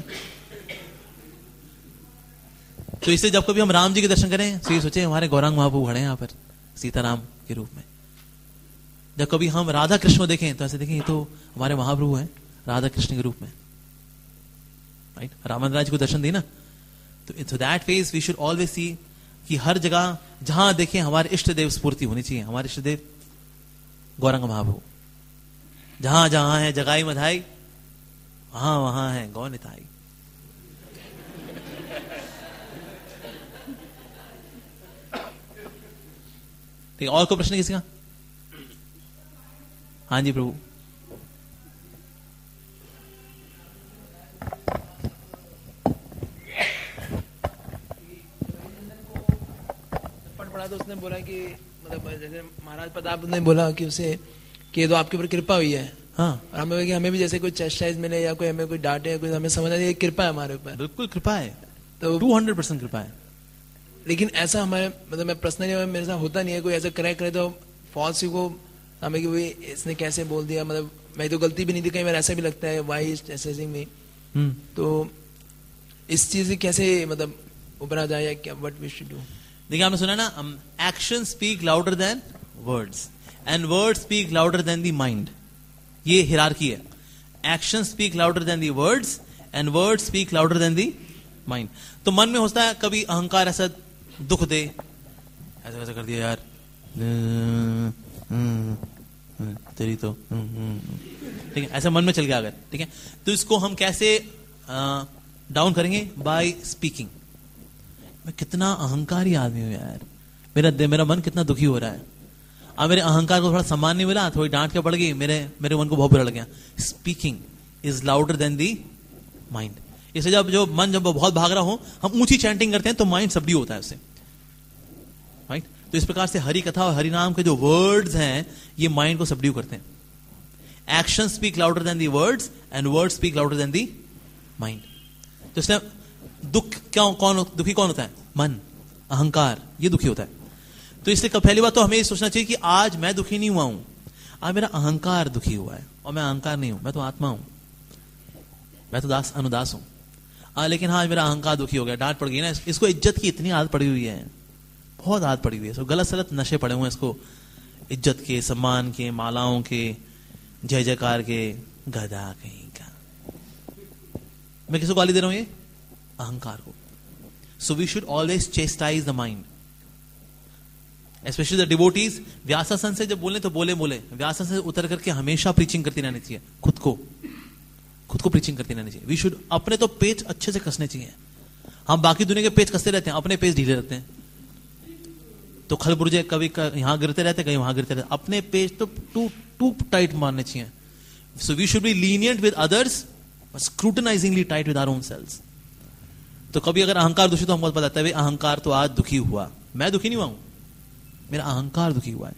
A: तो इससे जब कभी हम राम जी के दर्शन करें तो ये सोचे हमारे गौरांग महाप्रभु खड़े हैं यहाँ पर सीताराम के रूप में. जब कभी हम राधा कृष्ण को देखें तो ऐसे देखें ये तो हमारे महाप्रभु हैं राधा कृष्ण के रूप में, राइट. रामचंद्र जी को दर्शन दी ना, तो that phase we should always see कि हर जगह जहां देखें हमारे इष्ट देव स्फूर्ति होनी चाहिए. हमारे इष्ट देव गौरांग महाप्रभु जहां जहां है जगाई मधाई, वहां वहां है गौ निताई. ठीक, और कोई प्रश्न किसी का? हाँ जी प्रभु.
C: पढ़ा तो उसने बोला कि मतलब जैसे महाराज प्रताप ने बोला कि उसे कि ये तो आपके ऊपर कृपा हुई है.
A: हाँ,
C: और हमें कि हमें भी जैसे कोई चेस्टाइज मिले या कोई हमें कोई डांटे या कोई हमें समझ आ जाए कृपा है हमारे ऊपर.
A: बिल्कुल कृपा है,
C: तो
A: 200% कृपा है.
C: लेकिन ऐसा हमारे मतलब मैं पर्सनली मेरे साथ होता नहीं है. कोई ऐसा करेक्ट करे तो फॉल्स को हमें कि भाई इसने कैसे बोल दिया, मतलब मैं तो गलती भी नहीं थी, कई बार ऐसा भी लगता है वाई इज असेसिंग मी. तो इस चीज से कैसे मतलब उभरा जाए, या क्या, व्हाट वी शुड डू?
A: देखिए आपने सुना ना, action speak louder than words and words speak louder than the mind. ये हिरार्की है. Action speak louder than the words and words speak louder than the mind. तो मन में होता है कभी अहंकार ऐसा दुख दे, ऐसा वैसा कर दिया यार, तेरी तो ठीक है, ऐसा मन में चल गया अगर, ठीक है, तो इसको हम कैसे डाउन करेंगे? By speaking. मैं कितना अहंकारी आदमी हूं यार, मेरा मन कितना दुखी हो रहा है. अब मेरे अहंकार को थोड़ा सम्मान नहीं मिला, थोड़ी डांट के पड़ गई, मेरे मन को बहुत बुरा लग गया. Speaking is louder than the mind. इसलिए जब मन बहुत भाग रहा हो, हम ऊंची चैंटिंग करते हैं तो माइंड सबड्यू होता है उससे, राइट. तो इस प्रकार से हरि कथा और हरि नाम के जो वर्ड्स हैं ये माइंड को सबड्यू करते हैं. Action speak louder than the words and words speak louder than the mind. तो इसलिए दुखी कौन होता है? मन, अहंकार, ये दुखी होता है. तो इसलिए पहली बात तो हमें सोचना चाहिए कि आज मैं दुखी नहीं हुआ हूं, आज मेरा अहंकार दुखी हुआ है. और मैं अहंकार नहीं हूं, मैं तो आत्मा हूं, मैं तो अनुदास हूं. लेकिन हाँ, मेरा अहंकार दुखी हो गया, डांट पड़ गई ना. इसको इज्जत की इतनी आदत पड़ी हुई है, बहुत आदत पड़ी हुई है. गलत सलत नशे पड़े हुए हैं इसको, इज्जत के, सम्मान के, मालाओं के, जय जयकार के. गधा कहीं का. मैं किसको गाली दे रहा हूं? ये अहंकार को. So we should always chastise the mind, specially the devotees. व्यासासन से जब बोले तो बोले व्यासासन से उतर करके हमेशा प्रीचिंग करती रहनी चाहिए. खुद को प्रीचिंग करती रहनी चाहिए. वी शुड अपने तो पेच अच्छे से कसने चाहिए. हम बाकी दुनिया के पेच कसते रहते हैं, अपने पेच ढीले रखते हैं, तो खलबुर्जे कभी यहां गिरते रहते, कहीं वहां गिरते रहते. अपने पेज तो टू टाइट मारने चाहिए. So we should be lenient with others, scrutinizingly tight with our own selves. तो कभी अगर अहंकार दुखी, तो हमको पता है अहंकार तो आज दुखी हुआ, मैं दुखी नहीं हुआ हूं, मेरा अहंकार दुखी हुआ है.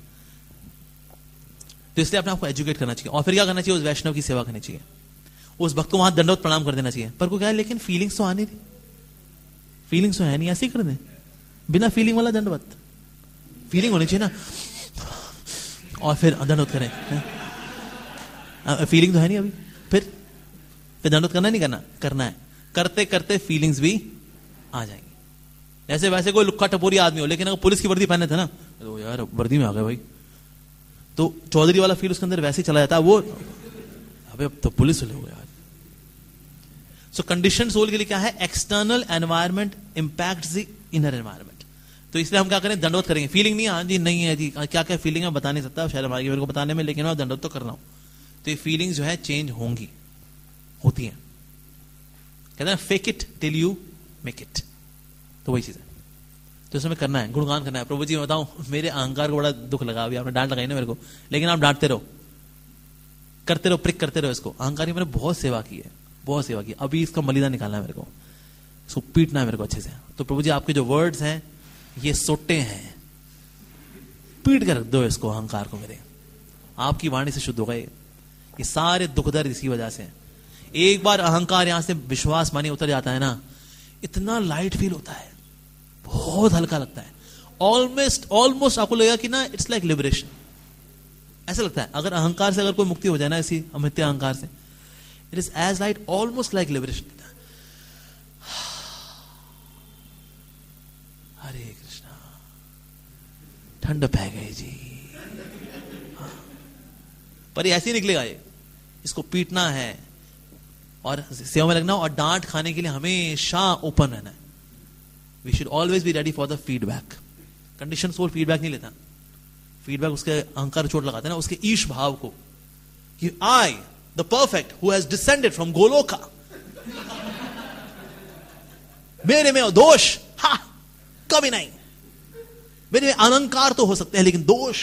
A: तो इसलिए अपने आपको एजुकेट करना चाहिए. और फिर क्या करना चाहिए? उस वैष्णव की सेवा करनी चाहिए, उस भक्त को वहां दंडवत प्रणाम कर देना चाहिए. पर को क्या है, लेकिन फीलिंग्स तो आने दी, फीलिंग्स तो है नहीं, ऐसे ही कर दे बिना फीलिंग वाला दंडवत. फीलिंग होनी चाहिए ना, और फिर दंडवत करें. फीलिंग तो है नहीं अभी, फिर दंडवत करना नहीं करना है. करते करते फीलिंग्स भी आ जाएंगी. ऐसे वैसे कोई लुक्का टपोरी आदमी हो, लेकिन अगर पुलिस की वर्दी पहने थे ना, तो यार वर्दी में आ गए भाई, तो चौधरी वाला फील उसके अंदर वैसे ही चला जाता है. वो अबे अब तो पुलिस वाले हो गए. सो कंडीशन सोल के लिए क्या है? External environment impacts the inner environment. तो इसलिए हम क्या करें? दंडवत करेंगे. फीलिंग नहीं, हाँ जी नहीं है जी, क्या क्या फीलिंग है बता नहीं सकता, शर्म आ गई मेरे को बताने में, लेकिन मैं दंडवत तो कर रहा हूं. तो ये फीलिंग्स जो है चेंज होंगी, होती हैं. कहते हैं fake it till you make it. तो वही चीज है. तो इसमें करना है, गुणगान करना है. प्रभु जी मैं बताऊं, मेरे अहंकार को बड़ा दुख लगा, अभी आपने डांट लगाई ना मेरे को, लेकिन आप डांटते रहो, करते रहो, प्रिक करते रहो इसको. अहंकारी मैंने बहुत सेवा की है, बहुत सेवा की. अभी इसका मलिदा निकालना है मेरे को, इसको पीटना है मेरे को अच्छे से. तो प्रभु जी आपके जो वर्ड्स हैं ये सोटे हैं, पीट कर रख दो इसको, अहंकार को मेरे. आपकी वाणी से शुद्ध होगा ये सारे दुख दर्द इसकी वजह से. एक बार अहंकार यहां से विश्वास मानी उतर जाता है ना, इतना लाइट फील होता है, बहुत हल्का लगता है. ऑलमोस्ट आपको लगेगा कि ना इट्स लाइक लिबरेशन, ऐसा लगता है. अगर अहंकार से अगर कोई मुक्ति हो जाए ना, इसी अमित्य अहंकार से, it is as light almost like liberation. Hare Krishna. ठंड पै गई जी. पर ये ऐसे ही निकलेगा, ये इसको पीटना है और सेवा में लगना, और डांट खाने के लिए हमेशा ओपन रहना है. We should always be ready for the feedback. Condition soul feedback नहीं लेता. फीडबैक उसके अहंकार चोट लगाते हैं ना, उसके ईश भाव को, कि I the perfect who has descended from Goloka, मेरे में दोष कभी नहीं. मेरे में अलंकार तो हो सकते हैं, लेकिन दोष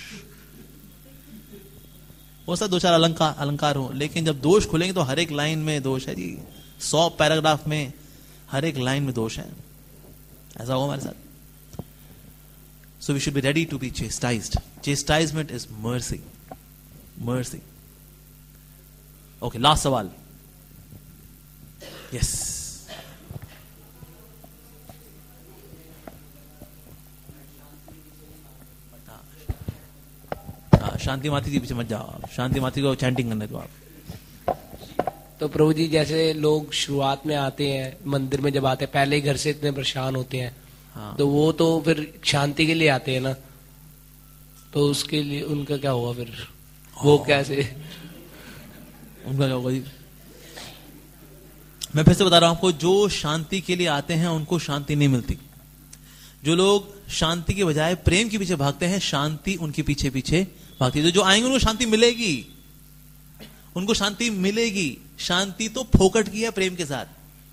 A: हो सकता, दो चार अलंकार हो, लेकिन जब दोष खुलेंगे तो हर एक लाइन में दोष है जी. 100 पैराग्राफ में हर एक लाइन में दोष है. ऐसा होगा हमारे साथ. So we should be ready to be chastised. Chastisement is mercy. Mercy. Okay, last सवाल. यस. शांति माती जी पीछे मत जाओ आप. शांति माती को चैंटिंग करने दो आप.
C: तो प्रभु जी जैसे लोग शुरुआत में आते हैं मंदिर में, जब आते हैं पहले ही घर से इतने परेशान होते हैं,
A: हाँ।
C: तो वो तो फिर शांति के लिए आते हैं ना, तो उसके लिए उनका क्या होगा फिर? वो कैसे?
A: उनका क्या होगा जी? मैं फिर से बता रहा हूं आपको, जो शांति के लिए आते हैं उनको शांति नहीं मिलती। जो लोग शांति के बजाय प्रेम के पीछे भागते हैं, शांति उनके पीछे पीछे भागती है। तो जो आएंगे उनको शांति मिलेगी, उनको शांति मिलेगी। शांति तो फोकट की है प्रेम के साथ।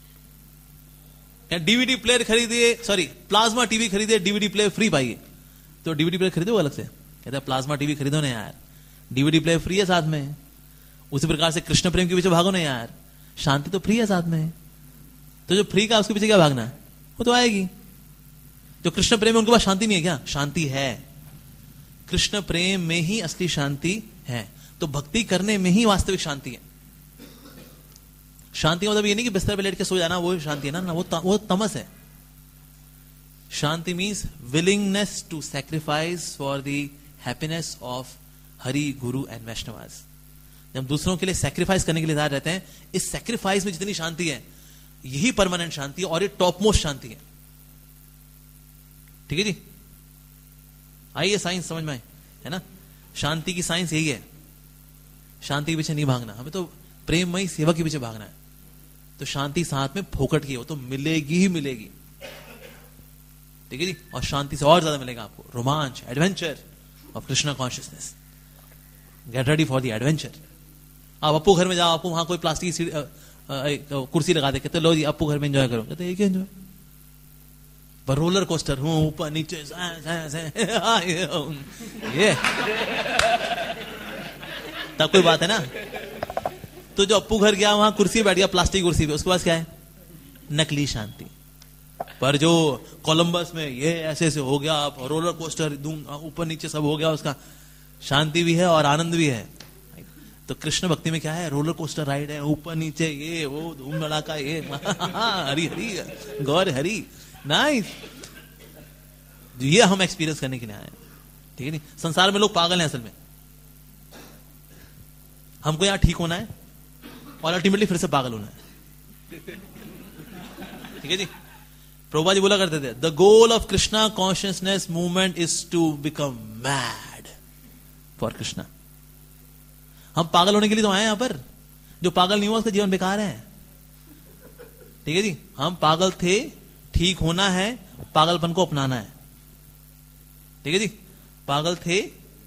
A: डीवीडी प्लेयर खरीदिए, सॉरी प्लाज्मा टीवी खरीदिए, डीवीडी प्लेयर फ्री पाइए। तो डीवीडी प्लेयर खरीदो अलग से, कहते हैं प्लाज्मा टीवी खरीदो ना यार, डीवीडी प्लेयर फ्री है साथ में। उसी प्रकार से कृष्ण प्रेम के पीछे भागो ना यार, शांति तो फ्री है साथ में। तो जो फ्री का उसके पीछे क्या भागना है, वो तो आएगी। जो कृष्ण प्रेम है उनके पास शांति नहीं है क्या? शांति है। कृष्ण प्रेम में ही असली शांति है। तो भक्ति करने में ही वास्तविक शांति है। शांति का मतलब ये नहीं कि बिस्तर पे लेट के सो जाना वो शांति है ना, वो तमस है। शांति means willingness to sacrifice for the happiness of Hari, guru and Vaishnavas. जब दूसरों के लिए सैक्रिफाइस करने के लिए तैयार रहते हैं, इस सैक्रिफाइस में जितनी शांति है, यही परमानेंट शांति है और ये टॉप मोस्ट शांति है। ठीक है जी? आइए साइंस समझ में आए, है ना? शांति की साइंस यही है। शांति के पीछे नहीं भागना, हमें तो प्रेममयी सेवा के पीछे भागना है। तो शांति साथ में फोकट की, वो तो मिलेगी ही मिलेगी। ठीक है जी? और शांति से और ज्यादा मिलेगा आपको रोमांच, adventure of Krishna consciousness. Get ready for the adventure. आप अप्पू घर में जाओ, आपको वहां कोई प्लास्टिक की कुर्सी लगा दे, कहते लो जी अप्पू घर में एंजॉय करो, कहते एक एंजॉय। पर रोलर कोस्टर हूं, ऊपर नीचे ये तब कोई बात है ना। तो जो अप्पू घर गया वहां कुर्सी बैठ गया, प्लास्टिक कुर्सी पे, उसके पास क्या है? नकली शांति। पर जो कोलंबस में ये ऐसे ऐसे हो गया, आप रोलर कोस्टर ऊपर नीचे सब हो गया, उसका शांति भी है और आनंद भी है। तो कृष्ण भक्ति में क्या है? रोलर कोस्टर राइड है, ऊपर नीचे ये वो धूम धड़ाका ये हरी हरी गौर हरी, नाइस। ये हम एक्सपीरियंस करने के लिए आए। ठीक है नहीं? संसार में लोग पागल हैं असल में। हमको यहां ठीक होना है और अल्टीमेटली फिर से पागल होना है। ठीक है जी? प्रभुपाद जी बोला करते थे, the goal of Krishna consciousness movement is to become mad for Krishna. हम पागल होने के लिए तो आए यहां पर। जो पागल नहीं हुआ उसका जीवन बेकार है। ठीक है जी? हम पागल थे, ठीक होना है, पागलपन को अपनाना है। ठीक है जी? पागल थे,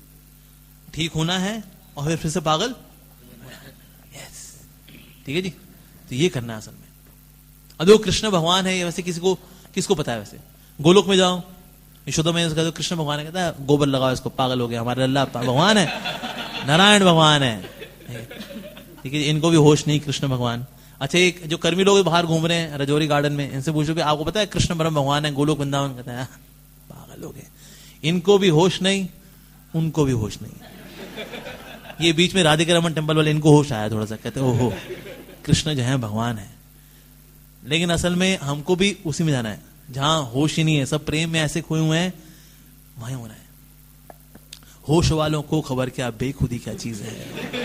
A: ठीक होना है और फिर से पागल। यस, ठीक है जी? तो ये करना है असल में। अब वो कृष्ण भगवान है, वैसे किसको पता है? वैसे गोलोक में जाओ, यशोदा में तो कृष्ण भगवान है, कहता है गोबर लगाओ इसको, पागल हो गया, हमारे अल्लाह भगवान है, नारायण भगवान है। ठीक है? इनको भी होश नहीं कृष्ण भगवान। अच्छा, एक जो कर्मी लोग बाहर घूम रहे हैं रजौरी गार्डन में, इनसे पूछो कि आपको पता है कृष्ण परम भगवान है, गोलोक वृंदावन, कहता है पागल हो गए। इनको भी होश नहीं, उनको भी होश नहीं। ये बीच में राधिका रमन टेम्पल वाले, इनको होश आया थोड़ा सा, कहते ओहो कृष्ण जो है भगवान है। लेकिन असल में हमको भी उसी में जाना है जहां होश ही नहीं है, सब प्रेम में ऐसे खोए हुए हैं, वहीं होना है। होश वालों को खबर क्या बेखुदी क्या चीज है,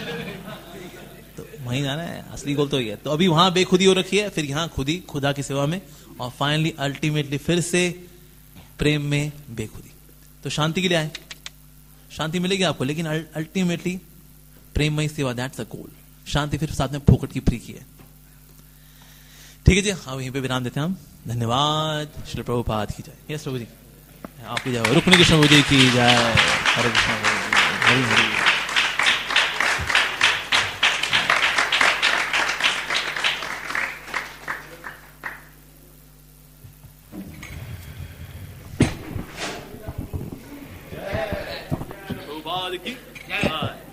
A: तो वहीं जाना है। असली गोल तो ही है। तो अभी वहां बेखुदी हो रखी है, फिर यहां खुदी, खुदा की सेवा में, और फाइनली अल्टीमेटली फिर से प्रेम में बेखुदी। तो शांति के लिए आए, शांति मिलेगी आपको, लेकिन अल्टीमेटली प्रेममय सेवा, दैट्स अ गोल। शांति फिर साथ में फोकट की फ्री की है। ठीक है जी? हाँ, यहीं पे विराम देते हैं हम। धन्यवाद। श्री प्रभुपाद की जय। यस प्रभु जी, आपकी जय। रुक्मिणी कृष्ण प्रभु जी की जय। हरे कृष्ण हरि हरि। प्रभुपाद की जय।